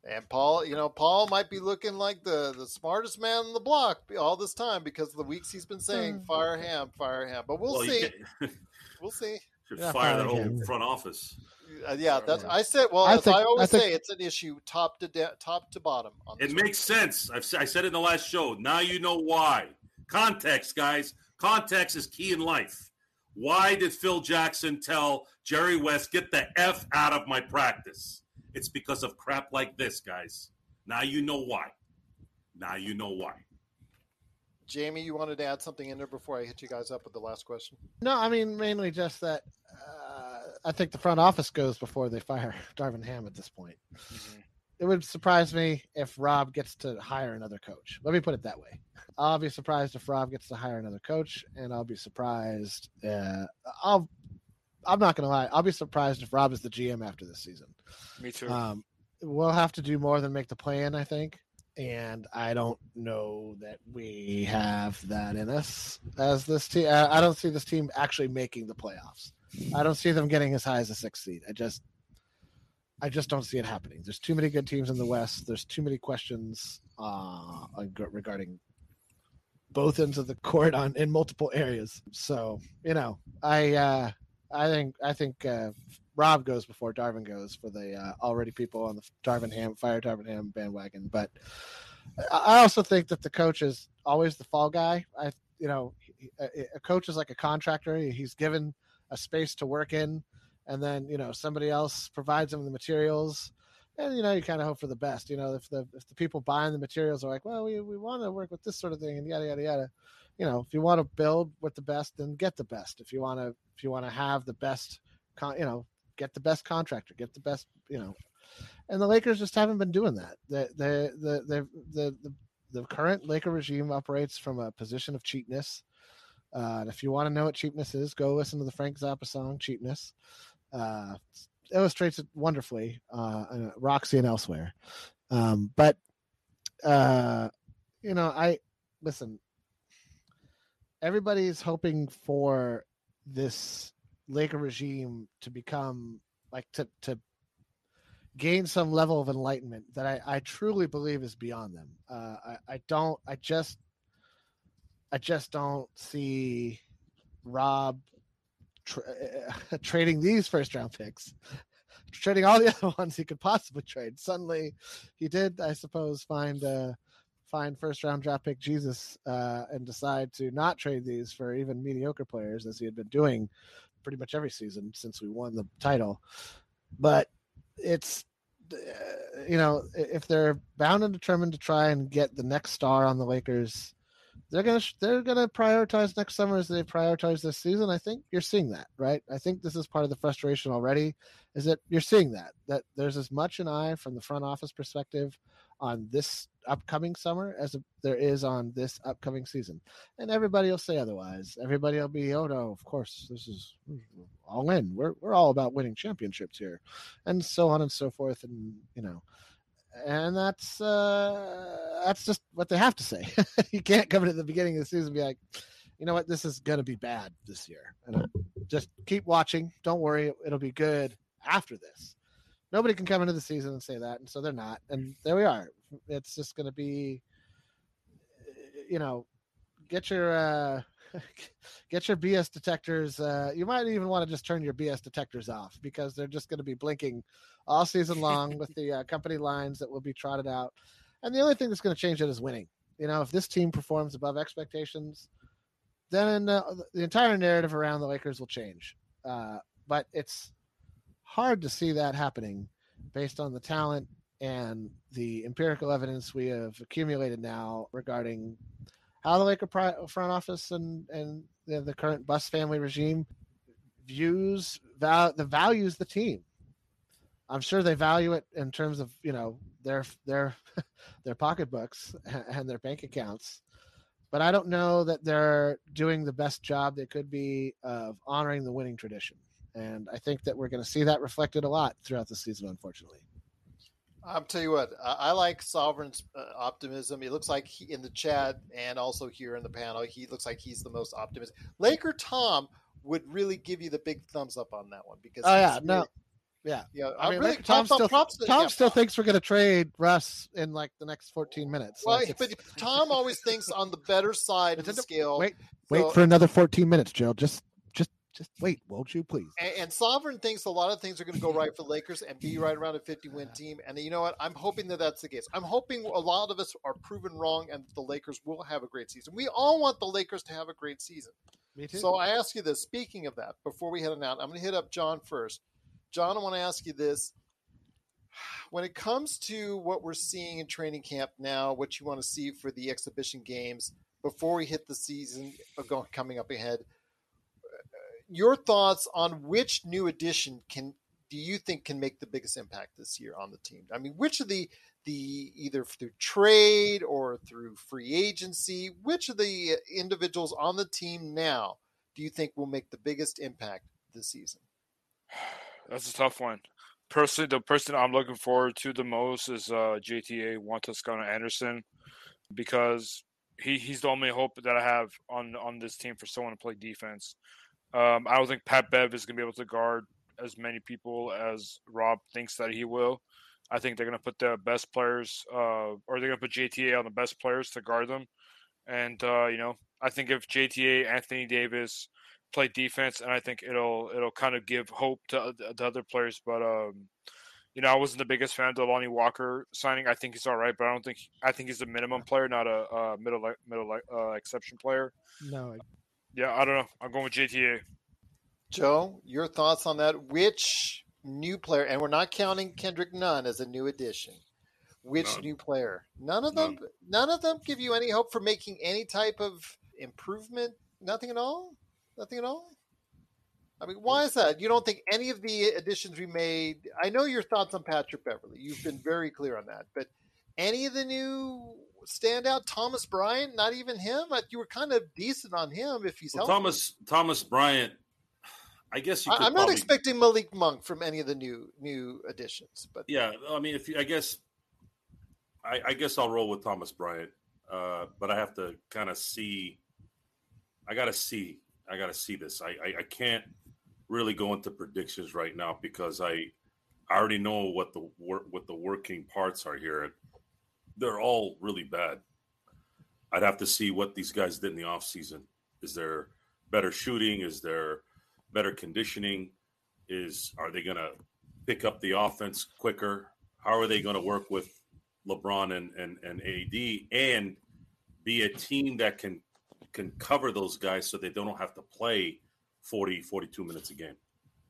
And Paul, you know, Paul might be looking like the, the smartest man on the block all this time because of the weeks he's been saying fire Ham, fire Ham. But we'll Well, you see. can't- We'll see. Should Yeah, fire fire that whole him. front office. Uh, yeah, that's I said. Well, I as think- I always I think- say, it's an issue top to de- top to bottom. On It this makes sense. I've s- I said it in the last show. Now you know why. Context, guys. Context is key in life. Why did Phil Jackson tell Jerry West, get the F out of my practice? It's because of crap like this, guys. Now you know why. Now you know why. Jamie, you wanted to add something in there before I hit you guys up with the last question? No, I mean mainly just that. Uh, I think the front office goes before they fire Darvin Ham at this point. Mm-hmm. It would surprise me if Rob gets to hire another coach. Let me put it that way. I'll be surprised if Rob gets to hire another coach, and I'll be surprised. Uh, I'll. I'm not going to lie. I'll be surprised if Rob is the G M after this season. Me too. Um, we'll have to do more than make the plan, I think. And I don't know that we have that in us as this team. I don't see this team actually making the playoffs. I don't see them getting as high as a sixth seed. I just, I just don't see it happening. There's too many good teams in the West. There's too many questions uh, regarding both ends of the court on in multiple areas. So you know, I, uh, I think, I think. Uh, Rob goes before Darvin goes for the uh, already people on the Darvin Ham, fire Darvin Ham bandwagon. But I also think that the coach is always the fall guy. I, you know, a, a coach is like a contractor. He's given a space to work in, and then, you know, somebody else provides him the materials. And, you know, you kind of hope for the best. You know, if the if the people buying the materials are like, well, we, we want to work with this sort of thing and yada, yada, yada. You know, if you want to build with the best, then get the best. If you want to, if you want to have the best, con- you know, get the best contractor, get the best, you know, and the Lakers just haven't been doing that. The the the the the, the, the current Laker regime operates from a position of cheapness. Uh, and if you want to know what cheapness is, go listen to the Frank Zappa song "Cheapness." Uh, illustrates it wonderfully, uh, in Roxy and elsewhere. Um, but uh, you know, I listen. Everybody's hoping for this Laker regime to become like to to gain some level of enlightenment that I, I truly believe is beyond them. Uh, I, I don't. I just. I just don't see Rob tra- uh, trading these first round picks, trading all the other ones he could possibly trade. Suddenly, he did, I suppose, find uh, find first round draft pick Jesus uh, and decide to not trade these for even mediocre players, as he had been doing pretty much every season since we won the title. But it's, uh, you know, if they're bound and determined to try and get the next star on the Lakers, they're gonna they're gonna prioritize next summer as they prioritize this season. I think you're seeing that, right? I think this is part of the frustration already, is that you're seeing that that there's as much an eye from the front office perspective on this upcoming summer as there is on this upcoming season, and everybody will say otherwise. Everybody will be, oh no, of course this is all in. We're we're all about winning championships here, and so on and so forth, and you know. And that's uh, that's just what they have to say. You can't come in at the beginning of the season and be like, you know what, this is going to be bad this year. And just keep watching. Don't worry, it'll be good after this. Nobody can come into the season and say that, and so they're not. And there we are. It's just going to be, you know, get your uh, get your B S detectors. Uh, you might even want to just turn your B S detectors off, because they're just going to be blinking all season long with the uh, company lines that will be trotted out. And the only thing that's going to change it is winning. You know, if this team performs above expectations, then uh, the entire narrative around the Lakers will change. Uh, but it's hard to see that happening based on the talent and the empirical evidence we have accumulated now regarding how the Laker front office and, and the, the current Buss family regime views val- the values the team. I'm sure they value it in terms of, you know, their their their pocketbooks and their bank accounts, but I don't know that they're doing the best job they could be of honoring the winning tradition. And I think that we're going to see that reflected a lot throughout the season, unfortunately. I'll tell you what, I, I like Sovereign's uh, optimism. It looks like he, in the chat and also here in the panel, he looks like he's the most optimistic. Laker Tom would really give you the big thumbs up on that one, because oh yeah, really, no. Yeah, Yeah, I mean, really, Laker- Tom props on still props to- Tom yeah, still thinks we're going to trade Russ in like the next fourteen minutes. Well, Like, it's- but Tom always thinks on the better side of it's the in scale. Wait, So- wait for another fourteen minutes, Joe. Just, just, just wait, won't you, please? And, and Sovereign thinks a lot of things are going to go right for the Lakers and be right around a fifty-win team. And you know what? I'm hoping that that's the case. I'm hoping a lot of us are proven wrong and the Lakers will have a great season. We all want the Lakers to have a great season. Me too. So I ask you this. Speaking of that, before we head on out, I'm going to hit up John first. John, I want to ask you this. When it comes to what we're seeing in training camp now, what you want to see for the exhibition games before we hit the season going, coming up ahead, your thoughts on which new addition can do you think can make the biggest impact this year on the team? I mean, which of the the either through trade or through free agency, which of the individuals on the team now do you think will make the biggest impact this season? That's a tough one. Personally, the person I'm looking forward to the most is uh, J T A, Juan Toscano Anderson, because he, he's the only hope that I have on, on this team for someone to play defense. Um, I don't think Pat Bev is going to be able to guard as many people as Rob thinks that he will. I think they're going to put the best players, uh, or they're going to put J T A on the best players to guard them. And, uh, you know, I think if J T A, Anthony Davis play defense, and I think it'll it'll kind of give hope to the other players. But, um, you know, I wasn't the biggest fan of the Lonnie Walker signing. I think he's all right, but I don't think – I think he's a minimum player, not a, a middle middle uh, exception player. No. Yeah, I don't know. I'm going with J T A. Joe, your thoughts on that? Which new player, and we're not counting Kendrick Nunn as a new addition. Which None. new player? None of them. None. None of them give you any hope for making any type of improvement. Nothing at all. Nothing at all. I mean, why is that? You don't think any of the additions we made? I know your thoughts on Patrick Beverly. You've been very clear on that. But any of the new standout? Thomas Bryant? Not even him. You were kind of decent on him if he's Well, healthy. Thomas Thomas Bryant. I guess you could I, I'm probably, not expecting Malik Monk from any of the new new additions, but Yeah, I mean, if you, I guess, I, I guess I'll roll with Thomas Bryant, uh, but I have to kind of see. I got to see. I got to see this. I, I I can't really go into predictions right now because I I already know what the work what the working parts are here. They're all really bad. I'd have to see what these guys did in the offseason. Is there better shooting? Is there better conditioning? Is are they going to pick up the offense quicker? How are they going to work with LeBron and, and, and A D and be a team that can can cover those guys so they don't have to play forty, forty-two minutes a game?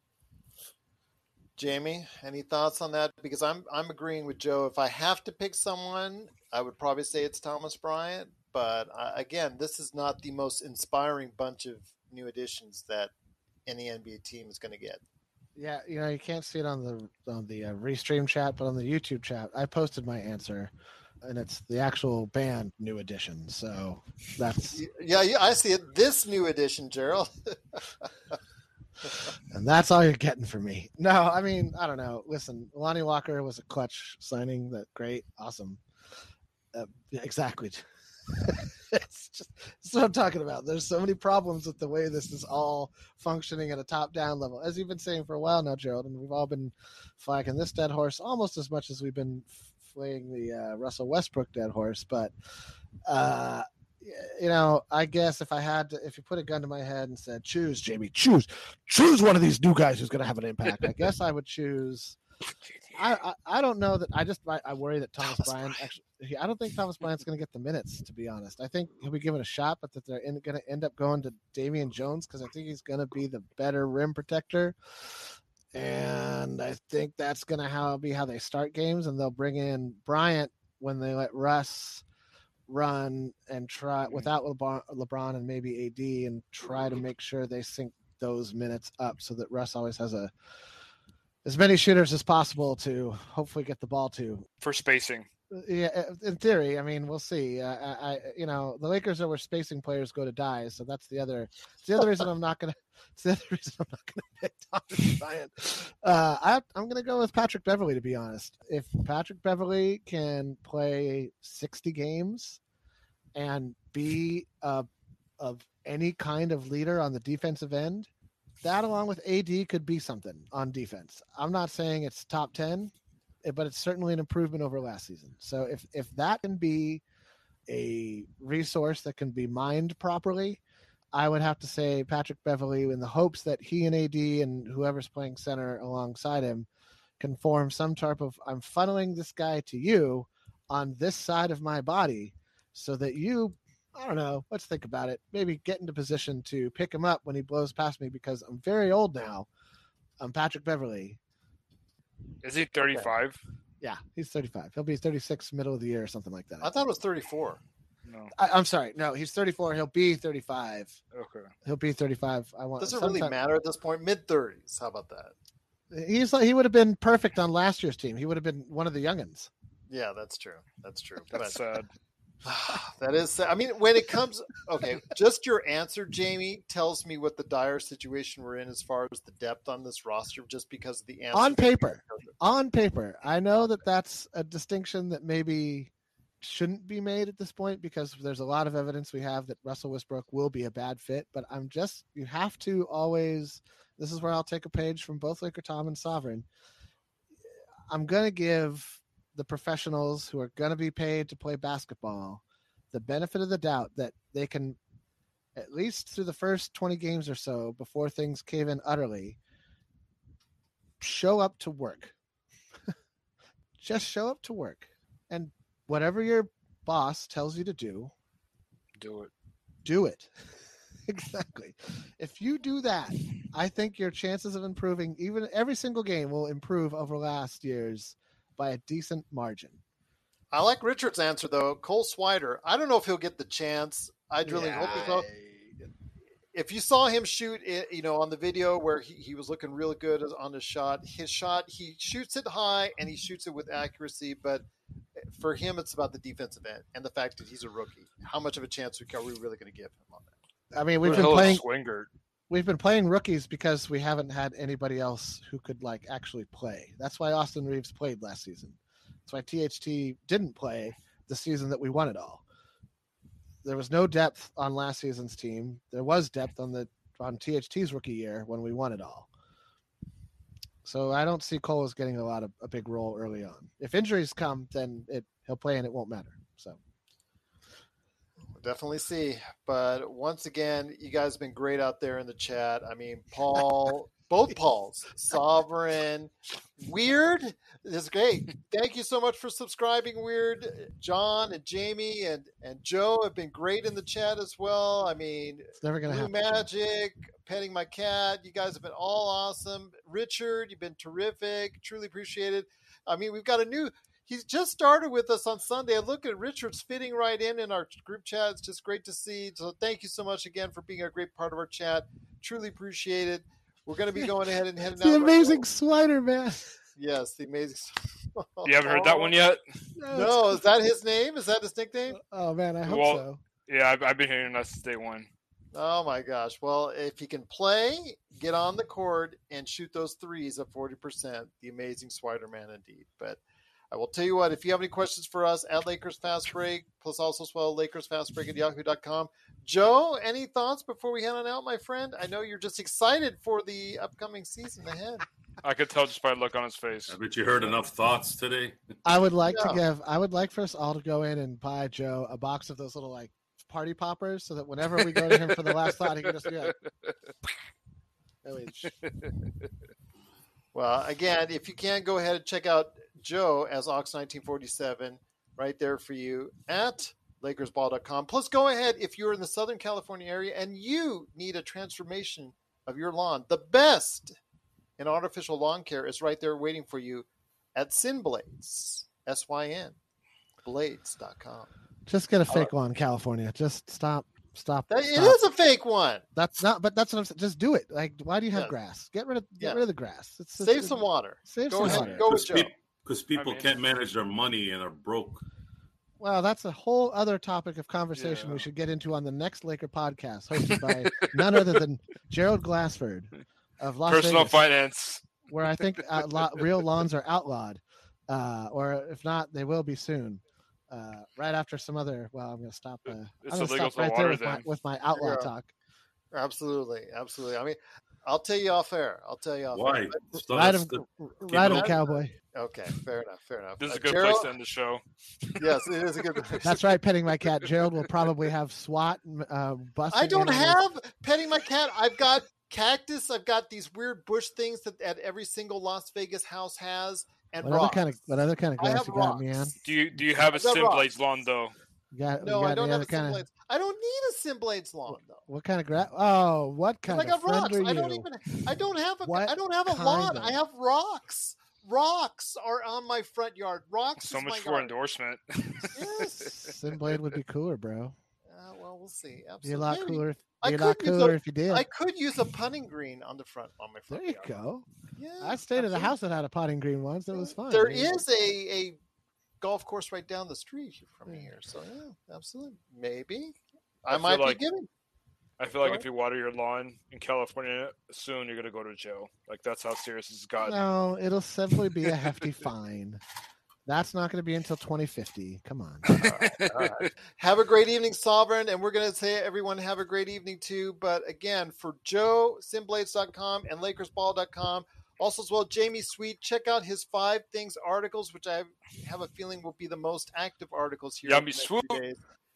Jamie, any thoughts on that? Because I'm I'm agreeing with Joe. If I have to pick someone, I would probably say it's Thomas Bryant. But uh, again, this is not the most inspiring bunch of new additions that any N B A team is going to get. Yeah, you know, you can't see it on the on the uh, restream chat, but on the YouTube chat, I posted my answer, and it's the actual band new edition. So that's yeah, yeah, I see it. This new edition, Gerald. And that's all you're getting from me. No, I mean, I don't know. Listen, Lonnie Walker was a clutch signing. That great, awesome. Uh, yeah, exactly. It's just that's what I'm talking about. There's so many problems with the way this is all functioning at a top-down level, as you've been saying for a while now, Gerald. And we've all been flagging this dead horse almost as much as we've been flaying the uh, Russell Westbrook dead horse. But uh, you know, I guess if I had to, if you put a gun to my head and said, choose, Jamie, choose, choose one of these new guys who's going to have an impact, I guess I would choose. I, I, I don't know that I just I, I worry that Thomas, Thomas Bryant Bryant. actually he, I don't think Thomas Bryant's going to get the minutes, to be honest. I think he'll be given a shot, but that they're going to end up going to Damian Jones because I think he's going to be the better rim protector, and I think that's going to how be how they start games, and they'll bring in Bryant when they let Russ run and try without LeBron, LeBron and maybe A D and try to make sure they sync those minutes up so that Russ always has a as many shooters as possible to hopefully get the ball to for spacing. Yeah, in theory. I mean, we'll see. Uh, I, I, you know, the Lakers are where spacing players go to die, so that's the other. It's the other reason I'm not gonna. It's the other reason I'm not gonna pick Thomas Bryant. Uh, I, I'm gonna go with Patrick Beverly, to be honest. If Patrick Beverly can play sixty games and be a, of any kind of leader on the defensive end, that along with A D could be something on defense. I'm not saying it's top ten, but it's certainly an improvement over last season. So if if that can be a resource that can be mined properly, I would have to say Patrick Beverley, in the hopes that he and A D and whoever's playing center alongside him can form some type of, I'm funneling this guy to you on this side of my body so that you, I don't know, let's think about it, maybe get into position to pick him up when he blows past me, because I'm very old now. I'm Patrick Beverley. Is he thirty-five? Okay. Yeah, he's thirty-five. He'll be thirty-six middle of the year or something like that. I thought it was thirty-four. No. I, I'm sorry. No, he's thirty-four. He'll be thirty-five. Okay. He'll be thirty-five. I want. Does it sometime, really matter at this point? Mid thirties. How about that? He's like, he would have been perfect on last year's team. He would have been one of the youngins. Yeah, that's true. That's true. That's sad. That is, I mean, when it comes, okay, just your answer, Jamie, tells me what the dire situation we're in as far as the depth on this roster, just because of the answer. On paper, on paper, I know that that's a distinction that maybe shouldn't be made at this point, because there's a lot of evidence we have that Russell Westbrook will be a bad fit, but I'm just, you have to always, this is where I'll take a page from both Laker Tom and Sovereign. I'm going to give the professionals who are going to be paid to play basketball the benefit of the doubt that they can, at least through the first twenty games or so before things cave in utterly, show up to work. Just show up to work, and whatever your boss tells you to do, do it. Do it. Exactly. If you do that, I think your chances of improving, even every single game, will improve over last year's by a decent margin. I like Richard's answer, though. Cole Swider, I don't know if he'll get the chance. I really Yeah. hope he will. If you saw him shoot it, you know, on the video where he, he was looking really good on his shot, his shot, he shoots it high and he shoots it with accuracy. But for him, it's about the defensive end and the fact that he's a rookie. How much of a chance are we really going to give him on that? I mean, we've Who been the hell is playing. Swingert? We've been playing rookies because we haven't had anybody else who could like actually play. That's why Austin Reeves played last season. That's why T H T didn't play the season that we won it all. There was no depth on last season's team. There was depth on the on T H T's rookie year when we won it all. So I don't see Cole as getting a lot of a big role early on. If injuries come, then it he'll play and it won't matter. So we'll definitely see. But once again, you guys have been great out there in the chat. I mean, Paul, both Pauls, Sovereign, Weird. This is great. Thank you so much for subscribing, Weird. John and Jamie and, and Joe have been great in the chat as well. I mean, it's never gonna Blue happen. Magic, Petting My Cat. You guys have been all awesome. Richard, you've been terrific. Truly appreciate it. I mean, we've got a new, he's just started with us on Sunday. Look at Richard's fitting right in in our group chat. It's just great to see. So thank you so much again for being a great part of our chat. Truly appreciate it. We're going to be going ahead and heading out. The right amazing now. Slider Man. Yes, the amazing. You haven't heard that one yet? No, is that his name? Is that his nickname? Oh man, I hope Well, so. Yeah, I've, I've been hearing that since day one. Oh my gosh. Well, if he can play, get on the court and shoot those threes at forty percent, the amazing Swider Man indeed. But I will tell you what, if you have any questions for us at Lakers Fast Break, plus also as well Lakers Fast Break at yahoo dot com. Joe, any thoughts before we head on out, my friend? I know you're just excited for the upcoming season ahead. I could tell just by the look on his face. I bet you heard enough thoughts today. I would like Yeah. to give. I would like for us all to go in and buy Joe a box of those little like party poppers, so that whenever we go to him for the last thought, he can just be like. Oh, wait. Well, again, if you can, go ahead and check out Joe as Ox nineteen forty-seven right there for you at Lakers Ball dot com. Plus, go ahead if you're in the Southern California area and you need a transformation of your lawn. The best in artificial lawn care is right there waiting for you at Synblades, S Y N, blades dot com. Just get a fake one, California. Just stop, stop. That, it stop. is a fake one. That's not. But that's what I'm saying. Just do it. Like, why do you have Yeah. grass? Get rid of. Get Yeah. rid of the grass. It's, it's, Save it's, some water. Save Go some ahead. water. Go with Joe. Because people I mean- can't manage their money and are broke. Well, that's a whole other topic of conversation Yeah. we should get into on the next Laker podcast, hosted by none other than Gerald Glassford of Las Personal Vegas, finance. where I think uh, lo- real lawns are outlawed, uh, or if not, they will be soon. Uh, right after some other. Well, I'm going to stop. Uh, It's I'm going to illegal stop to right water there with my, then. with my outlaw Yeah. talk. Absolutely. Absolutely. I mean, I'll tell you off air. I'll tell you off Why? air. Still Ride has him, to- ride him, going. cowboy. Okay, fair enough. Fair enough. This is Uh, a good Gerald- place to end the show. Yes, it is a good place. That's right. Petting my cat. Gerald will probably have SWAT uh, busting. I don't in on his- have petting my cat. I've got cactus. I've got these weird bush things that, that every single Las Vegas house has, and What other rocks. kind of what other kind of I grass have you got, man? rocks. Do you do you have a I've got Sim rocks. Blades lawn though? You got, No, you got I don't any have other a kind of Simblades. I don't need a Simblades lawn though. what kind of grass? Oh, what kind I of got friend rocks. are you? I don't even. I don't have a. What I don't have a kind lawn. of- I have rocks. Rocks are on my front yard. Rocks. So is much my for yard. endorsement. Yes. Simblade would be cooler, bro. Uh, well, we'll see. Be a Absolutely. lot Maybe- cooler. If, I be a lot could use cooler a- if you did. I could use a putting green on the front on my There front you yard. go. Yeah, I stayed at a absolutely. house that had a potting green once. It was fun. There man. is a, a golf course right down the street from me here, so yeah, absolutely. Maybe I, I might feel like- be giving. I feel like Go if you water your lawn in California soon, you're gonna go to jail. Like that's how serious this has gotten. No, it'll simply be a hefty fine. That's not going to be until twenty fifty. Come on. All right. Have a great evening, Sovereign, and we're going to say everyone have a great evening too. But again, for Joe, Simblades dot com and Lakers Ball dot com, also as well, Jamie Sweet, check out his five things articles, which I have a feeling will be the most active articles here. in Yummy the next swoop. few days.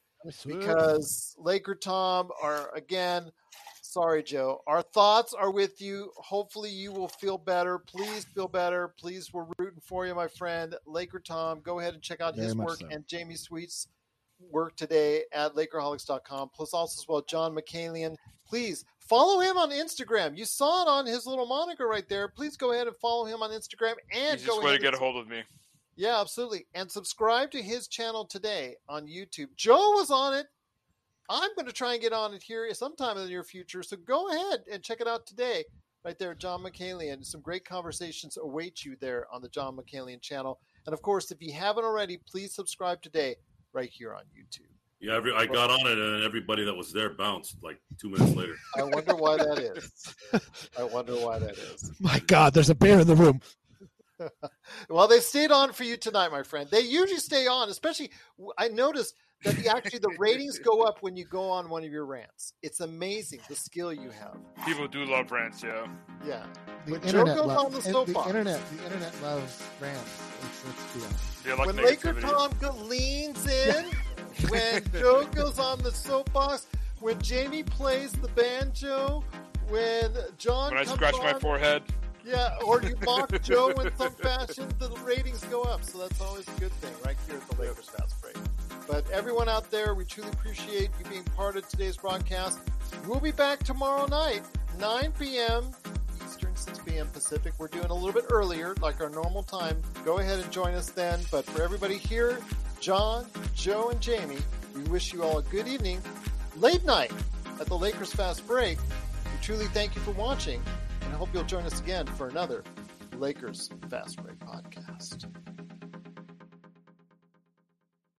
Because Laker Tom are again, sorry Joe, our thoughts are with you. Hopefully you will feel better. Please feel better. Please, we're rooting for you, my friend. Laker Tom, go ahead and check out Very his much work so. and Jamie Sweet's work today at Lakerholics dot com. Plus also as well, John McCalian. Please follow him on Instagram. You saw it on his little moniker right there. Please go ahead and follow him on Instagram and Easiest go way ahead to get and a hold of me. yeah, absolutely. And subscribe to his channel today on YouTube. Joe was on it. I'm going to try and get on it here sometime in the near future. So go ahead and check it out today, right there, John McCalian. Some great conversations await you there on the John McCalian channel. And of course, if you haven't already, please subscribe today right here on YouTube. Yeah, every, I got on it, and everybody that was there bounced like two minutes later. I wonder why that is. I wonder why that is. My God, there's a bear in the room. Well, they stayed on for you tonight, my friend. They usually stay on, especially I noticed that the, actually the ratings go up when you go on one of your rants. It's amazing the skill you have. People do love rants, yeah. Yeah. The When Joe internet, goes lo- on the the soapbox. internet, the internet loves rants. Let's, let's be honest. They like When Laker negativity. Tom go- leans in, when Joe goes on the soapbox, when Jamie plays the banjo, when John When I comes scratch my on, forehead, yeah, or you mock Joe in some fashion, the ratings go up. So that's always a good thing right here at the Lakers Fast Break. But everyone out there, we truly appreciate you being part of today's broadcast. We'll be back tomorrow night, nine p.m. Eastern, six p.m. Pacific. We're doing a little bit earlier, like our normal time. Go ahead and join us then. But for everybody here, John, Joe, and Jamie, we wish you all a good evening. Late night at the Lakers Fast Break. We truly thank you for watching, and I hope you'll join us again for another Lakers Fast Break podcast.